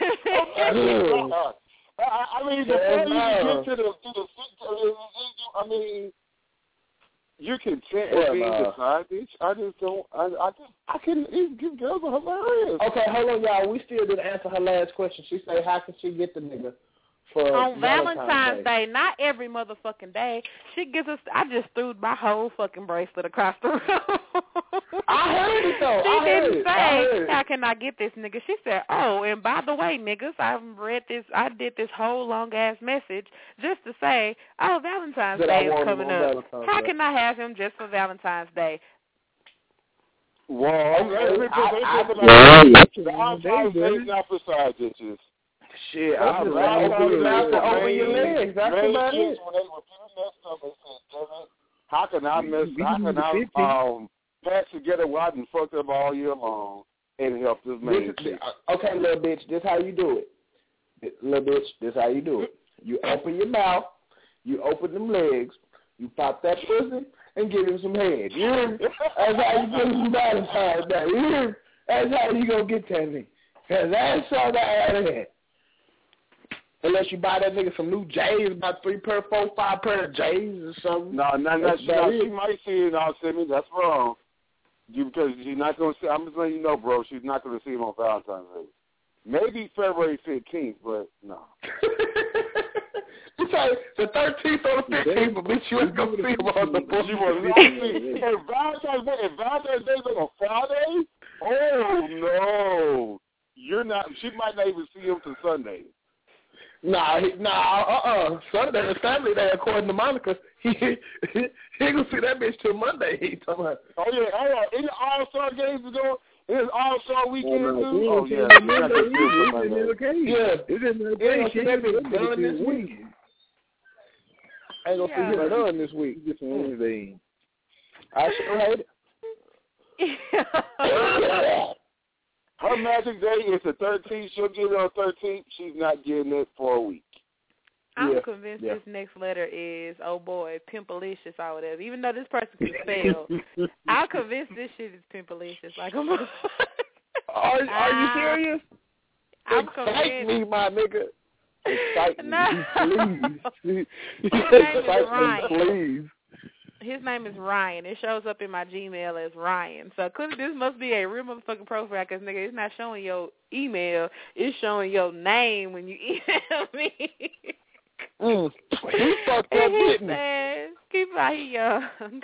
I mean, the yeah, you get to the, to the, I mean, you're content with yeah, being nah. the side bitch. I just don't. I, I just. I couldn't even give girls a hilarious. Okay, hold on, y'all. We still didn't answer her last question. She said, "How can she get the nigga?" For on Valentine's, Valentine's Day. Day, not every motherfucking day. She gives us. I just threw my whole fucking bracelet across the room. I heard it though. She I didn't heard say, it. "How can I get this nigga?" She said, "Oh, and by the way, niggas, I've read this. I did this whole long ass message just to say, oh, Valentine's that Day is coming up. Valentine's How Day. can I have him just for Valentine's Day?" Well, okay. I, the outside is not for side bitches. Shit, I'm just like, open your mouth and open your legs. That's about it. When they repeat that stuff, they say, damn it, how can I miss, how can I, um, patched together where I've been fucked up all year long and helped this man. This, okay, little bitch, this how you do it. Little bitch, this how you do it. You open your mouth, you open them legs, you pop that pussy, and give him some head. You hear me? That's how you put some Valentine's Day. You hear me? That's how you gonna get that nigga. Cause that's all that out of that. Unless you buy that nigga some new J's, about three per, four, five pair of J's or something. No, no, no. She, no, she might see it and I'll send me. That's wrong. You, because she's not going to see, I'm just letting you know, bro, she's not going to see him on Valentine's Day. Maybe February fifteenth, but no. You say the thirteenth or the fifteenth, but bitch, you ain't going to see him on the book. She was not see. And Valentine's Day, and Valentine's Day is on a Friday? Oh, no. You're not, she might not even see him till Sunday. Nah, he, nah, uh-uh. Sunday is family day, according to Monica. He he, he ain't gonna see that bitch till Monday. He talking about. Oh yeah, oh yeah. Any All-Star games is going. It's All-Star weekend oh, too. Oh yeah, yeah. It's in the day. She ain't been done this week. I ain't gonna see him done this week. Just Wednesday. I sure hate it. Her magic day is the thirteenth. She'll get it on the thirteenth. She's not getting it for a week. I'm yeah. convinced yeah. this next letter is, oh boy, Pimpalicious or whatever. Even though this person can spell, I'm convinced this shit is Pimpalicious. Like, I'm are, are you serious? I'm Excite me, my nigga. Excite me, no. please. His name is Excite Ryan. me, please. His name is Ryan. It shows up in my Gmail as Ryan. So clearly this must be a real motherfucking profile because, nigga, it's not showing your email. It's showing your name when you email me. Mm. He fucked up, didn't he? Keep out, he young.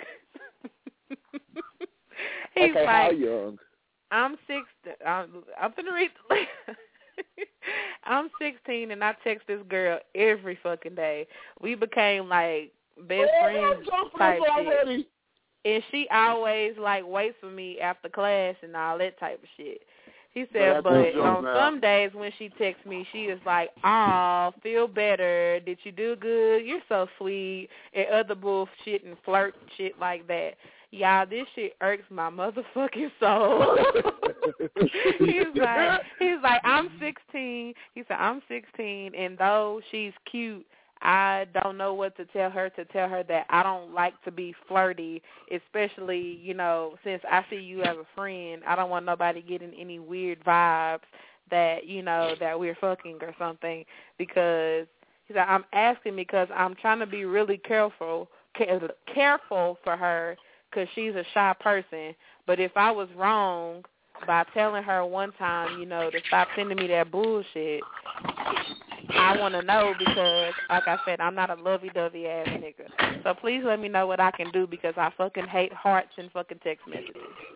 He's okay, like, how young? I'm six. I'm, I'm finna read the letter. I'm sixteen and I text this girl every fucking day. We became like best oh, friends type shit. And she always like waits for me after class and all that type of shit. He said, but, but on now. Some days when she texts me, she is like, "Aw, feel better. Did you do good? You're so sweet," and other bullshit and flirt shit like that. Y'all, this shit irks my motherfucking soul. he's like, he's like, I'm sixteen. He said, I'm sixteen, and though she's cute, I don't know what to tell her to tell her that I don't like to be flirty, especially, you know, since I see you as a friend. I don't want nobody getting any weird vibes that, you know, that we're fucking or something because he said, I'm asking because I'm trying to be really careful, careful for her because she's a shy person. But if I was wrong by telling her one time, you know, to stop sending me that bullshit, I want to know because, like I said, I'm not a lovey-dovey ass nigga. So please let me know what I can do because I fucking hate hearts and fucking text messages.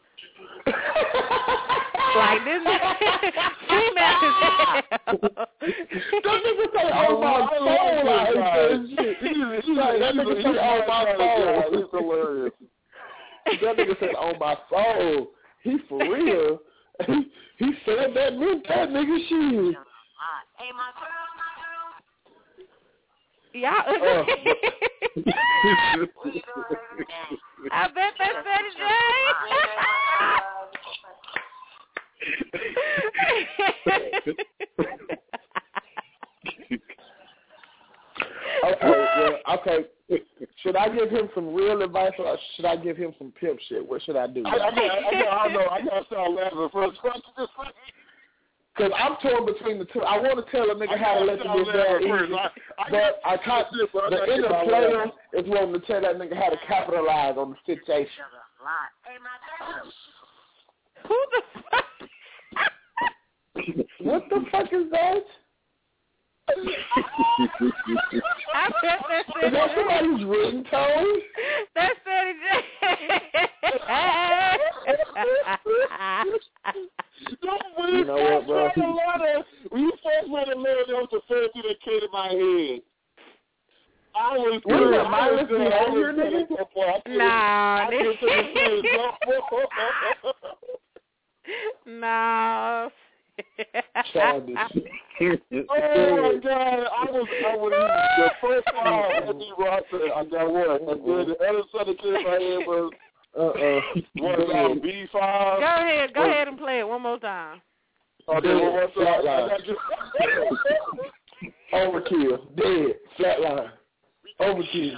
Like this female is hell. Don't nigga say, oh my soul, like this shit. That nigga say, oh my soul. It's hilarious. That nigga said, oh my soul. He for real. He, he said that meant that nigga shit. Hey, my girl, my girl. Yeah. Uh. I bet they said it, Okay, well, okay. Should I give him some real advice or should I give him some pimp shit? What should I do? I, I, I, I, I know. I got to start laughing first. Because I'm torn between the two. I want to tell a nigga how to let the bitch down easy, but I can't. The inner player is wanting to tell that nigga how to capitalize on the situation. Who the fuck? What the fuck is that? I bet that said is that somebody's ringtone? That said it. You know what, bro? When you first read a letter, that was the first thing that came to my head. I was good. What am I listening to your nigga? Nah, Nah. Childish. Oh my God! I was, I was the first time I did Ross said I got one, and then the other side that came in my head was Uh-uh. What is on B five? Go ahead, go ahead and play it one more time. Okay, one more time. Overkill. Dead. Flatline. Overkill.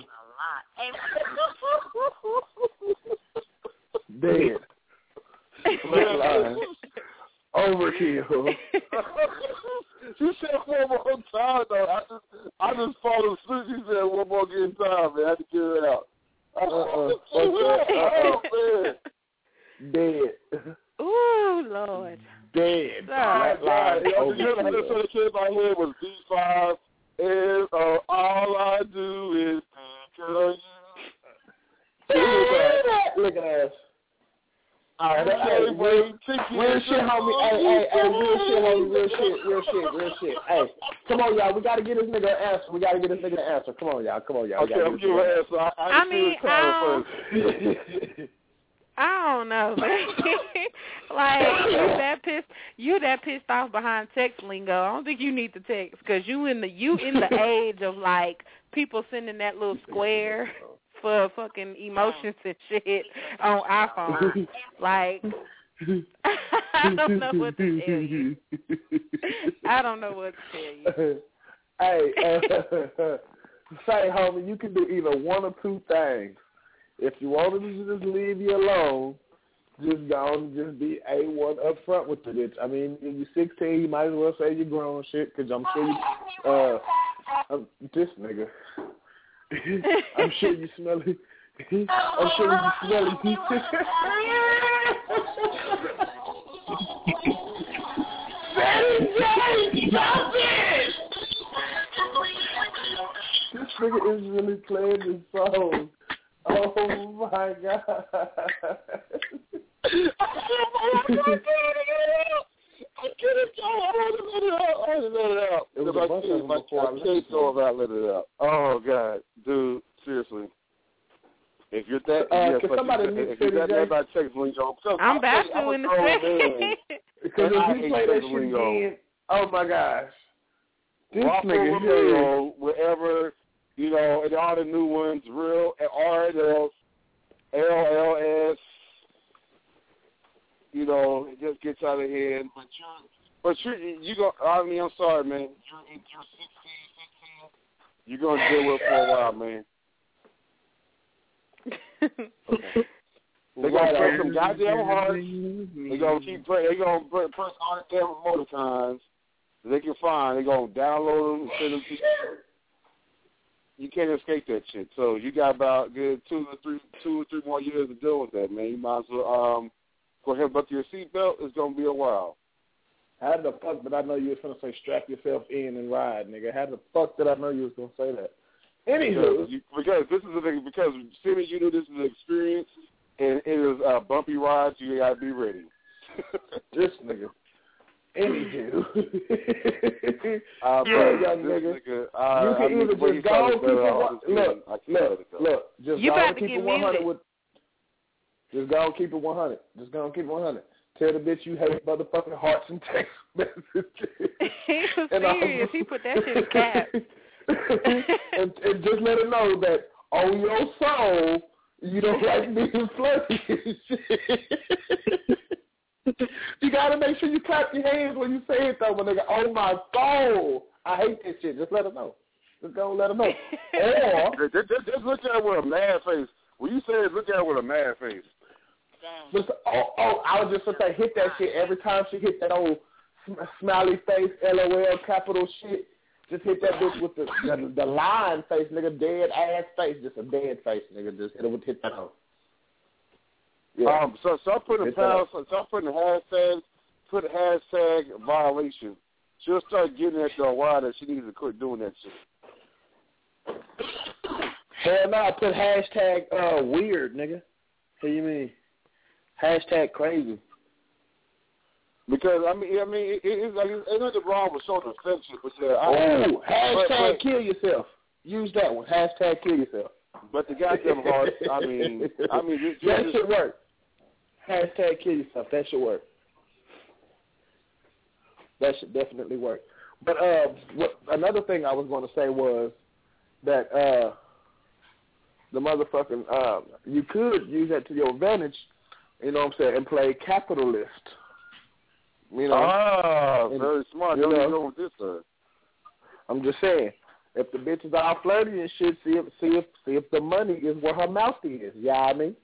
Dead. Flatline. Overkill. She said one more time though. I just I just fall asleep. She said one more getting time, man. I had to get it out. Uh-uh. Oh man. Dead. Ooh, Lord. Dead. Flatline. You know what I said in my head was B five is uh, all I do is think of you. Look at us. All right, hey, real, real shit, homie. Hey, hey, hey, real shit, homie. Real shit, real shit, real shit. Hey, come on, y'all. We got to get this nigga an answer. We got to get this nigga an answer. Come on, y'all. Come on, y'all. Okay, I'm giving an answer. I, I, I mean, I don't, I don't know. Like, you that pissed, you that pissed off behind text lingo. I don't think you need to text because you in the you in the age of like people sending that little square for fucking emotions and shit on iPhone. Like, I don't know what to tell you. I don't know what to tell you. Hey, uh, say, homie, you can do either one or two things. If you wanted to just leave you alone, just go and just be A one up front with the bitch. I mean, if you're sixteen, you might as well say you're grown shit, because I'm sure you, uh, I'm, this nigga. I'm sure you smell it. I'm sure you smell it. Stop it! This nigga is really playing this song. Oh my god. I can't go. I want to let it out. I want to let it out. It was a bunch of them before I can't go about letting it out. Oh god, dude, seriously. If you're that, uh, yes, can somebody if, if you're that mad about text lingo, I'm about to in the second. Because if you play that shit again, oh my gosh, this Waffle nigga Romeo, wherever, you know, and all the new ones, real R L, L L S, you know, it just gets out of hand. But you, but you, you go. I mean, I'm sorry, man. You're, you're sixteen, fifteen. You're gonna deal with it for a while, man. Okay. They're gonna press some goddamn hard. They're gonna keep pressing. They're gonna press all the damn remote times they can find. They're gonna download them and send them to you. You can't escape that shit. So you got about good two or three, two or three more years to deal with that, man. You might as well um, go ahead and buckle your seatbelt. It's gonna be a while. How the fuck did I know you was gonna say strap yourself in and ride, nigga? How the fuck did I know you was gonna say that? Anywho, because, you, because this is the thing. Because as soon as you know this is an experience and it is a bumpy ride, you gotta be ready. This nigga. Anywho, uh, yeah, young nigga. nigga uh, you can I mean, either just go and keep it one. Look, look, look. Just you go about and to keep get it one hundred muted. with. Just go and keep it one hundred. Just go and keep it one hundred. Tell the bitch you hate motherfucking hearts and text messages. He was serious. He put that shit in caps. and, and just let her know that on your soul, you don't like being flirty and shit. You gotta make sure you clap your hands when you say it though, my nigga. On my soul, I hate that shit. Just let her know. Just go and let her know. Or just, just, just look at it with a mad face. When you say it, look at it with a mad face. Just, oh, oh, I was just gonna say, hit that shit every time she hit that old sm- smiley face, L O L, capital shit. Just hit that bitch with the the, the line face, nigga, dead ass face, just a dead face, nigga. Just hit it with hit that hoe. Yeah. Um, so start putting a pound, start putting a hashtag, put a hashtag violation. She'll start getting at the why that she needs to quit doing that shit. Hell no, I put hashtag uh, weird, nigga. What do you mean? Hashtag crazy. Because I mean, I mean, it, it's like it's nothing wrong with showing affection, but yeah, I, oh, hashtag but, but, kill yourself. Use that one. Hashtag kill yourself. But the goddamn heart, I mean, I mean, this, that this, should work. Hashtag kill yourself. That should work. That should definitely work. But uh, what, another thing I was going to say was that uh, the motherfucking, um, you could use that to your advantage, you know what I'm saying, and play capitalist. You know? Ah, and, very smart. You You know, know with this, sir. I'm just saying, if the bitch is all flirty and shit, see if see if see if the money is where her mouth is. You know what I mean?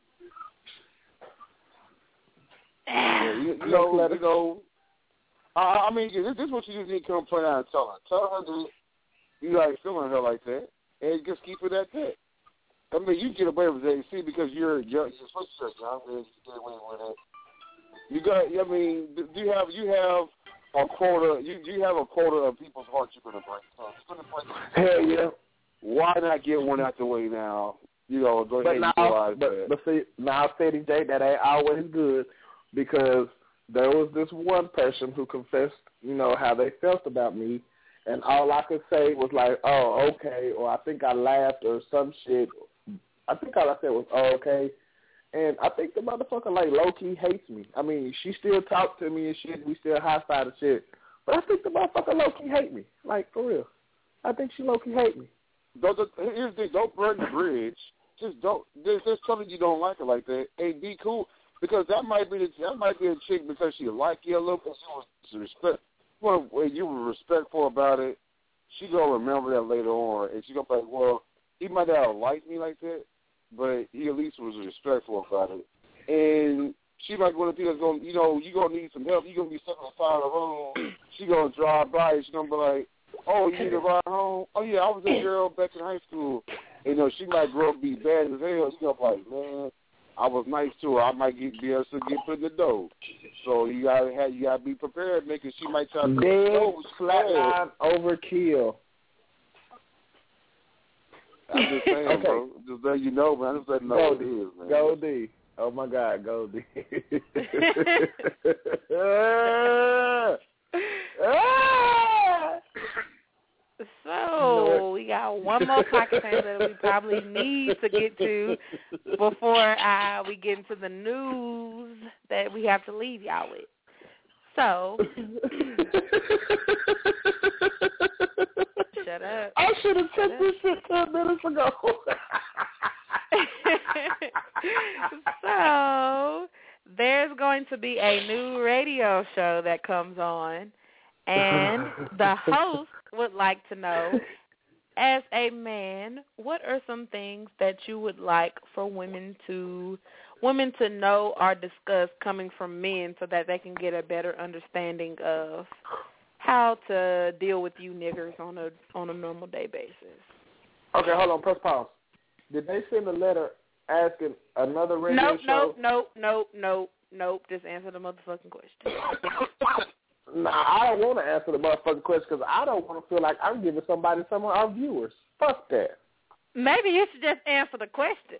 Yeah, you, you know, you know. I, I mean, this, this is what you just need to come point out and tell her. Tell her that you like feeling her like that, and just keep it at that. I mean, you get away with it, see, because you're young, you're supposed to be young, and you get away with it. You got, I mean, do you have you have a quota? You you have a quota of people's hearts you're gonna break. So you're gonna break. Hell yeah. Why not get one out the way now? You know, go ahead But and now, realize but, that. but see, now, Fetty J, that ain't always good because there was this one person who confessed, you know, how they felt about me, and all I could say was like, oh, okay, or I think I laughed or some shit. I think all I said was, oh, okay. And I think the motherfucker, like, low-key hates me. I mean, she still talks to me and shit. We still high-five and shit. But I think the motherfucker low-key hate me. Like, for real. I think she low-key hate me. Don't, don't, here's the thing. Don't burn the bridge. Just don't. There's, there's something you don't like her like that. And be cool. Because that might be the, that might be a chick because she like you a little bit. She was respect. Well, when you were respectful about it, she gonna remember that later on, and she gonna be like, well, he might not have liked me like that, but he at least was respectful about it. And she might be one of the people that's gonna, you know, you gonna need some help. You gonna be sitting on the side of the road. She gonna drive by. And she gonna be like, oh, you need a ride home? Oh yeah, I was a girl back in high school. And, you know, she might grow up and be bad as hell. She gonna be like, man, I was nice to her. I might get be able to get put in the dough. So you gotta have, you gotta be prepared, because she might try to put Dead, the dough. flatline, overkill. I'm just saying, okay. bro. Just let you know, man. Just let you know Go what D. it is, man. Go D. Oh my God, go D. So we got one more pocket change that we probably need to get to before uh, we get into the news that we have to leave y'all with. So, shut up. I should have took this shit ten minutes ago. So, there's going to be a new radio show that comes on, and the host would like to know, as a man, what are some things that you would like for women to women to know or discuss coming from men so that they can get a better understanding of how to deal with you niggers on a on a normal day basis? Okay, hold on, press pause. Did they send a letter asking another radio nope, show? Nope, nope, nope, nope, nope. Just answer the motherfucking question. Nah, I don't want to answer the motherfucking question because I don't want to feel like I'm giving somebody some of our viewers. Fuck that. Maybe you should just answer the question.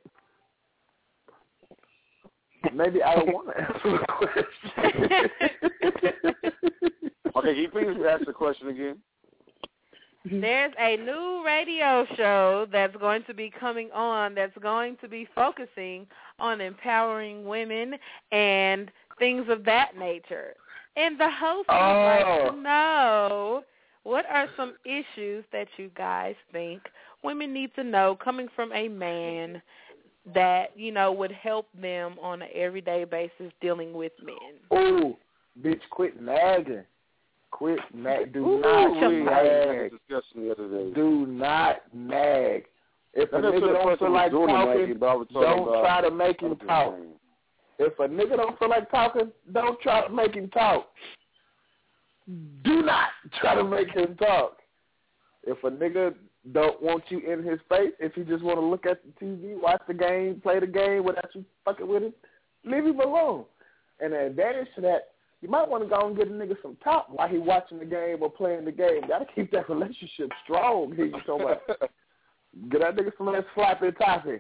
Maybe I don't want to answer the question. Okay, can you please ask the question again? There's a new radio show that's going to be coming on that's going to be focusing on empowering women and things of that nature. And the host would oh. like to know, what are some issues that you guys think women need to know coming from a man that, you know, would help them on an everyday basis dealing with men? Ooh, bitch, quit nagging. Quit nag. Do Ooh, not we nag. discussion the other day. Do not nag. If a I nigga don't feel like talking, don't try to make him talk. If a nigga don't feel like talking, don't try to make him talk. Do not try to make him talk. If a nigga don't want you in his face, if he just want to look at the T V, watch the game, play the game without you fucking with him, leave him alone. And the advantage to that, you might want to go and get a nigga some talk while he watching the game or playing the game. Got to keep that relationship strong. Here you so much. Get that nigga some of that sloppy toppy.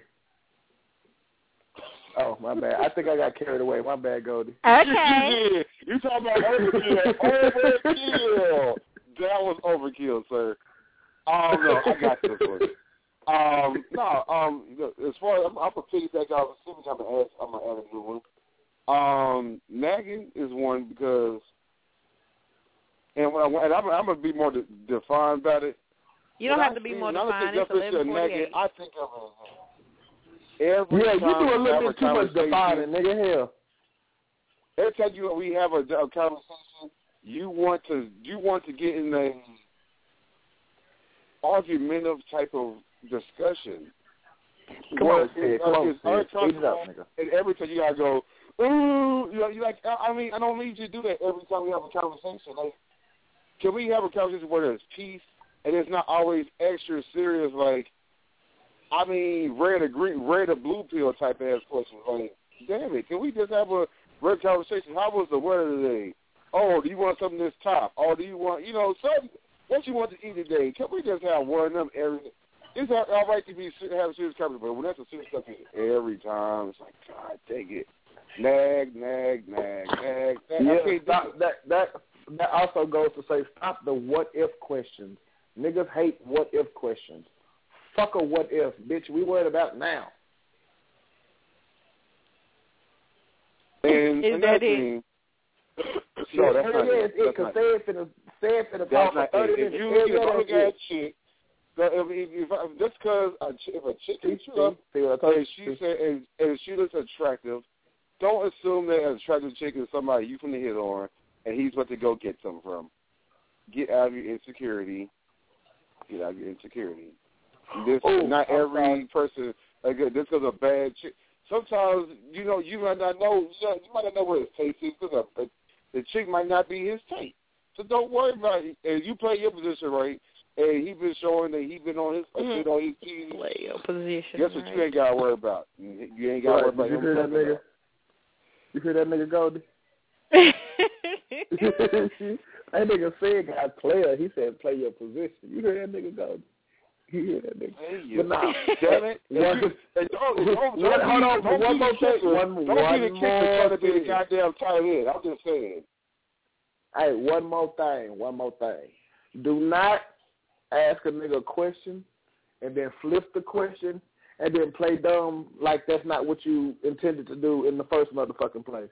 Oh, my bad. I think I got carried away. My bad, Goldie. Okay. You talking about overkill. Overkill. That was overkill, sir. Oh, no, I got this one. Um, no, um, as far as, I'm, I'm going to piggyback off of I'm going to add, I'm going to add a new one. Um, nagging is one because, and when I, and I'm, I'm going to be more de- defined about it. You don't when have I to be see, more defined. It's eleven forty-eight. I think of it Every yeah, you time do a we little have bit too much defining, nigga. Hell. Every time you we have a, a conversation, you want to you want to get in a argumentative type of discussion. Come Where on, Sid. Come on, Sid. Ease it up, nigga. And every time you gotta go, ooh, you know, you like. I mean, I don't need you to do that every time we have a conversation. Like, can we have a conversation where there's peace and it's not always extra serious? Like, I mean, red or green, red or blue pill type ass questions. Like, damn it, can we just have a red conversation? How was the weather today? Oh, do you want something this top? Or do you want, you know, something? What you want to eat today? Can we just have one of them every? It's all right to be have a serious conversation, but when that's a serious subject every time, it's like, God, take it. Nag, nag, nag, nag, nag. Yeah, Okay, stop, that that that also goes to say stop the what if questions. Niggas hate what if questions. Fuck a what if, bitch. We worried about now. And Is another that thing, it? no, that's not it. it. Because say it finna say it finna That's talk not for thirty it. If minutes. you get Yeah, look at chick, that if, if, if just because a, if a chick hits you up and she say and, and she looks attractive, don't assume that an attractive chick is somebody you finna hit on and he's about to go get some from. Get out of your insecurity. Get out of your insecurity. This oh, not I'm every sorry. person. Like this is a bad chick. Sometimes you know you might not know. You, know, you might not know what his taste is because the chick might not be his taste. So don't worry about it. And you play your position right. And he been showing that he been on his mm-hmm. on his T V. Play your position. Guess what right. you ain't got to worry about. You ain't got to right. worry about you him. Hear that nigga? You hear that nigga Goldie? That nigga said got player. He said play your position. You hear that nigga Goldie? You hear that nigga? Hey, but nah, damn it. One, you, and don't, don't, one, don't hold on. don't One more thing. One, don't one be the more kicker trying to be the thing. goddamn tight end. I'm just saying. Hey, one more thing. One more thing. Do not ask a nigga a question and then flip the question and then play dumb like that's not what you intended to do in the first motherfucking place.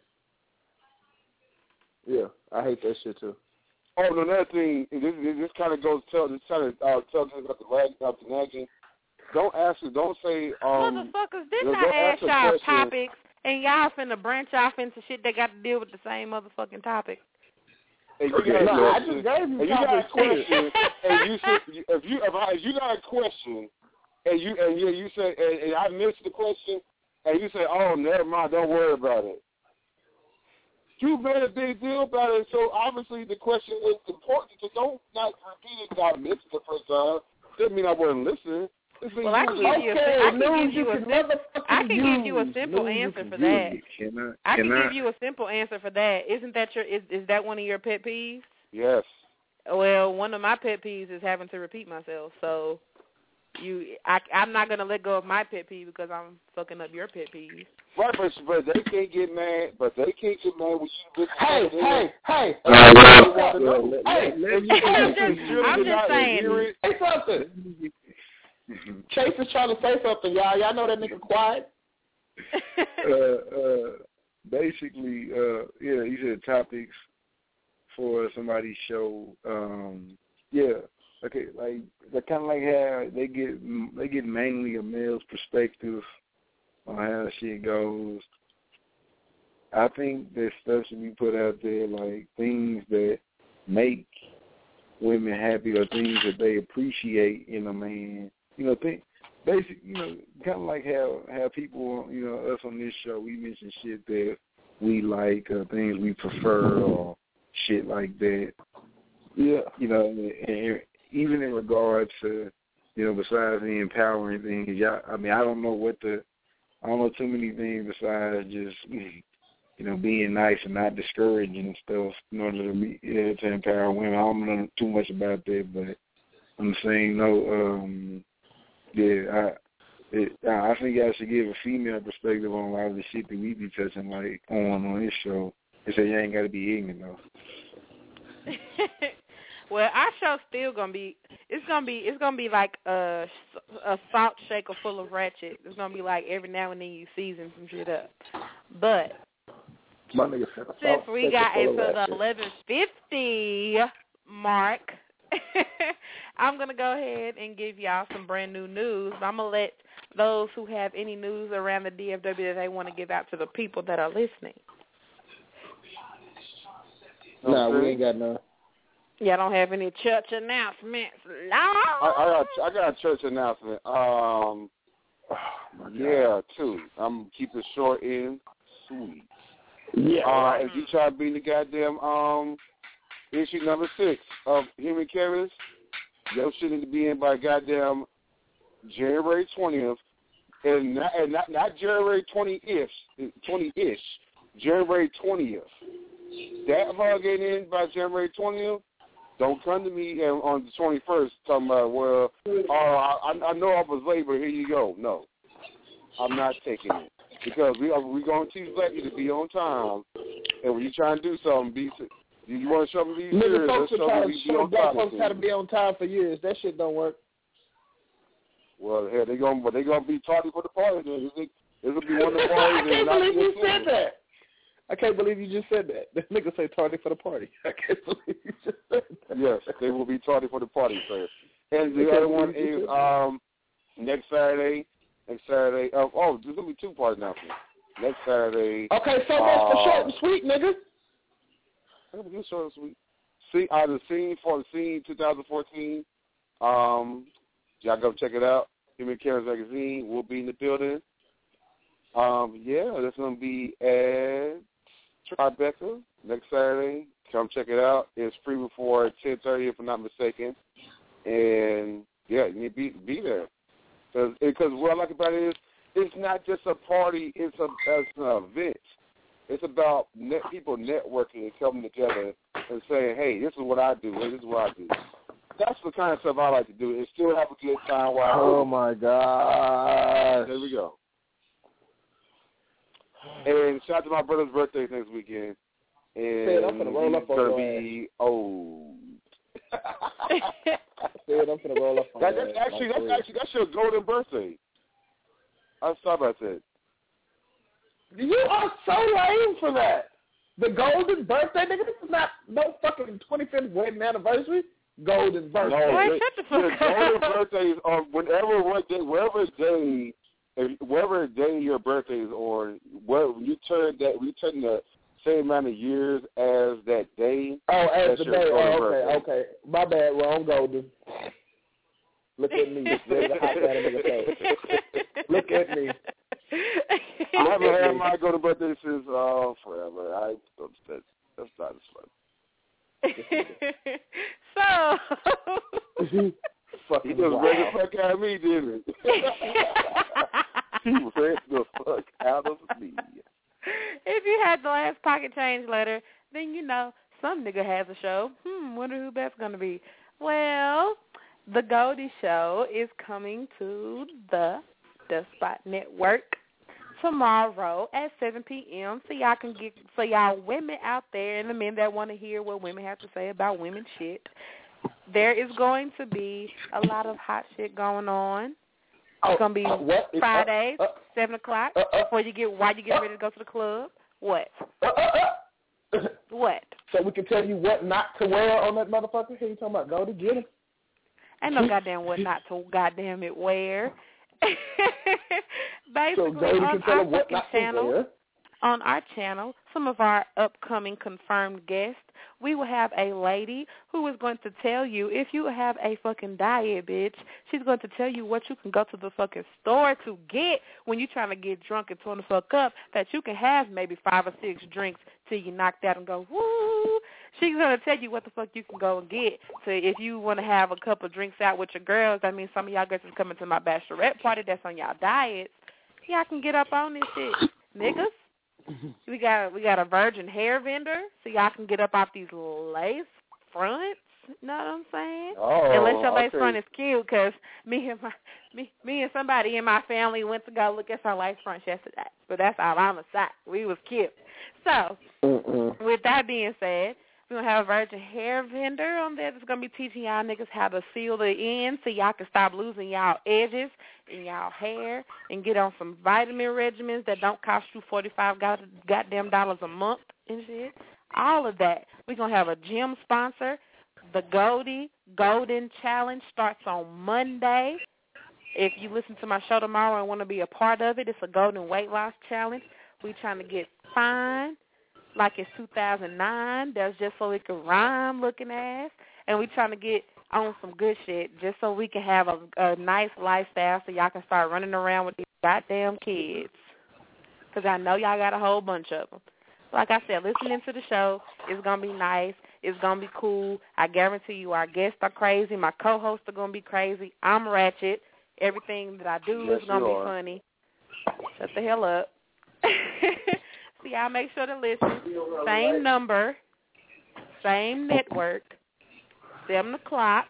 Yeah, I hate that shit too. Oh, and another thing, this, this kind of goes tell this kind of uh, tell us about the lag, about the nagging. Don't ask it. Don't say. Um, Motherfuckers, didn't I ask y'all topics and y'all finna branch off into shit that got to deal with the same motherfucking topic? And you got no, a I question, just gave you and you got a question, and you said if you if, I, if you got a question, and you and you you say and, and I missed the question, and you say, oh, never mind, don't worry about it. You made a big deal about it, so obviously the question is important. So don't not repeat it. I missed it the first time. Doesn't mean I wasn't listening. Well, I can give you a, I can give you a simple, I can give you a simple answer for that. I can give you a simple answer for that. Isn't that your is is that one of your pet peeves? Yes. Well, one of my pet peeves is having to repeat myself. So you, I, I'm not gonna let go of my pet peeve because I'm fucking up your pet peeve. Right, but, but they can't get mad. But they can't get mad when you. Hey, hey, hey, hey! Hey, I'm just, I'm just saying. Say something. Chase is trying to say something, y'all. Y'all know that nigga quiet. uh, uh, basically, uh, yeah, you said topics for somebody's show. Um, yeah, okay, like they kind of like how they get they get mainly a male's perspective on how shit goes. I think that stuff should be put out there, like things that make women happy or things that they appreciate in a man. You know, think basic. You know, kind of like how how people, you know, us on this show, we mention shit that we like, or things we prefer, or shit like that. Yeah. You know, and even in regard to, you know, besides the empowering things, y'all, I mean, I don't know what the, I don't know too many things besides just, you know, being nice and not discouraging stuff in order to be yeah, to empower women. I don't know too much about that, but I'm saying no. Um, yeah, I, it, I think I should give a female perspective on a lot of the shit that we be touching like on on this show. They say you ain't got to be ignorant though. Well, our show's still gonna be. It's gonna be. It's gonna be like a a salt shaker full of ratchet. It's gonna be like every now and then you season some shit up. But My nigga said a since salt we shaker got full of into the ratchet. eleven fifty mark, I'm gonna go ahead and give y'all some brand new news. I'm gonna let those who have any news around the D F W that they want to give out to the people that are listening. No, nah, we ain't got none. Y'all don't have any church announcements? No. I, I got I got a church announcement. Um, oh yeah, two. I'm keeping it short and sweet. Yeah. Uh, if you try to be the goddamn um issue number six of Human Carriers, your shit need to be in by goddamn January twentieth, and not and not, not January twentieth, twenty-ish, January twentieth. That if I get in by January twentieth, don't come to me on the twenty-first talking about, well, oh, I, I know I was late, but here you go. No, I'm not taking it. Because we are we going to teach black people to be on time, and when you trying to do something, be you want to show them these years, let's show them be on black time. Folks got to be on time for years. That shit don't work. Well, hell, they going, but they gonna be tardy for the party. This will be one of the parties. I can't believe you said that. I can't believe you just said that. This nigga say tardy for the party. I can't believe you just said that. Yes, they will be tardy for the party, sir. And the other one is um next Saturday. Next Saturday. Uh, oh, there's gonna be two parties now. Next Saturday. Okay, so much uh, for short and sweet, nigga. I'm gonna do short and sweet. See, uh, the scene for the scene twenty fourteen. Um, y'all go check it out. Human Carriers Magazine will be in the building. Um, yeah, that's gonna be at Tribeca next Saturday. Come check it out. It's free before ten thirty, if I'm not mistaken. And yeah, you need to be be there. Because what I like about it is it's not just a party, it's, a, it's an event. It's about net, people networking and coming together and saying, hey, this is what I do, hey, this is what I do. That's the kind of stuff I like to do and still have a good time while Oh, my God. There we go. And shout out to my brother's birthday next weekend. And Said I'm going to roll up on going to be old. Said I'm gonna roll up on that, that. That's actually, that's actually, that's your golden birthday. I'm sorry about that. You are so lame for that. The golden birthday, nigga. This is not no fucking twenty-fifth wedding anniversary. Golden birthday. No, Wait, the, shut the fuck the up. golden birthdays are whenever what day, whatever day, whatever day your birthday is on. What you turn that, we turn the same amount of years as that day. Oh, as the day. Oh, okay, birthday. okay. My bad. Wrong golden. Look at me. Just ready to hop out of nigga face. Look at me. I haven't had my golden birthday since uh, forever. I that's that's not as fun. So he just wow. read the fuck out of me, didn't he? He read the fuck out of me. If you had the last pocket change letter, then you know some nigga has a show. Hmm, wonder who that's going to be. Well, the Goldie Show is coming to the The Spot Network tomorrow at seven p.m. So y'all can get, so y'all women out there and the men that want to hear what women have to say about women shit, there is going to be a lot of hot shit going on. It's going to be uh, what? Fridays, uh, uh, seven o'clock, uh, uh, before you get, while you get ready to go to the club. What? Uh, uh, uh. What? So we can tell you what not to wear on that motherfucker? Who you talking about? Go to get him. Ain't no goddamn what not to goddamn it wear. Basically, so on our fucking channel, to on our channel, some of our upcoming confirmed guests, we will have a lady who is going to tell you, if you have a fucking diet, bitch, she's going to tell you what you can go to the fucking store to get when you're trying to get drunk and turn the fuck up, that you can have maybe five or six drinks till you knock out and go, woo. She's going to tell you what the fuck you can go and get. So if you want to have a couple of drinks out with your girls, that means some of y'all girls is coming to my bachelorette party that's on y'all diets, y'all can get up on this shit. Niggas. We got we got a virgin hair vendor, so y'all can get up off these lace fronts. You know what I'm saying? Oh, unless your lace okay. front is cute, because me and my me me and somebody in my family went to go look at some lace fronts yesterday. But that's all I'm a side. We was cute. So Mm-mm. with that being said, we're going to have a virgin hair vendor on there that's going to be teaching y'all niggas how to seal the ends so y'all can stop losing y'all edges in y'all hair and get on some vitamin regimens that don't cost you forty-five goddamn dollars a month and shit. All of that. We're going to have a gym sponsor. The Goldie Golden Challenge starts on Monday. if you listen to my show tomorrow and want to be a part of it, it's a golden weight loss challenge. We're trying to get fine like it's two thousand nine. That's just so we can rhyme looking ass. And we're trying to get on some good shit just so we can have a, a nice lifestyle so y'all can start running around with these goddamn kids. Because I know y'all got a whole bunch of them. Like I said, listening to the show is going to be nice. It's going to be cool. I guarantee you our guests are crazy. My co-hosts are going to be crazy. I'm ratchet. Everything that I do yes, is going to be are. funny. Shut the hell up. So y'all make sure to listen. Same number, same network, seven o'clock.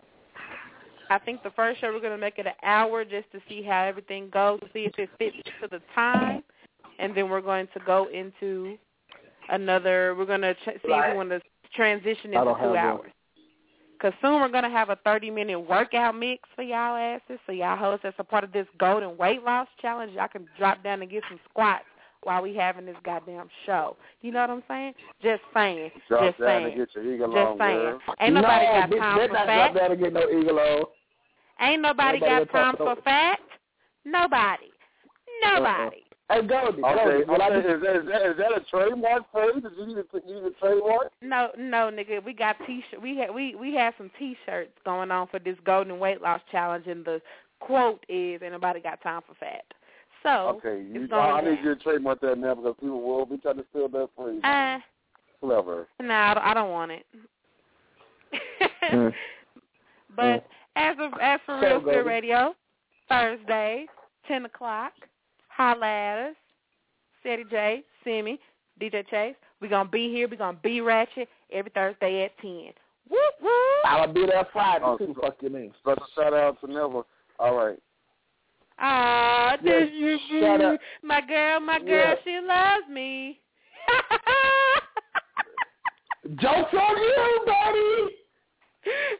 I think the first show we're going to make it an hour just to see how everything goes, to see if it fits to the time. And then we're going to go into another, we're going to ch- see if we want to transition into two hours. Because soon we're going to have a thirty-minute workout mix for y'all asses. So y'all hosts, as a part of this golden weight loss challenge, y'all can drop down and get some squats while we having this goddamn show. You know what I'm saying? Just saying. Drop Just down saying. and get your eagle Just on, saying. girl. Ain't nobody no, got bitch, time for not fat. drop down and get no eagle on. Ain't nobody, nobody got time for fat. Nobody. Nobody. Uh-uh. Hey, Goldie, okay, Goldie, okay. Is, that, is, that, is that a trademark for you? Did you need a, you need a trademark? No, no, nigga. We got t-shirt. We had we we had some t-shirts going on for this golden weight loss challenge, and the quote is, "Ain't nobody got time for fat." So okay, you, it's I need you to trademark that now because people will be trying to steal that for you. Uh, Clever. No, I don't, I don't want it. mm. But mm. as of as for Real Spill Radio, Thursday, ten o'clock. Holla at us, Ceddy J, Simi, D J Chase. We're going to be here. We're going to be ratchet every Thursday at ten. Woo, woo. I'll be there Friday, oh, too. Fuck your name. Special shout-out to Never. All right. Aw, this yes, you, my girl, my girl, yeah. She loves me. Joke's on you, buddy.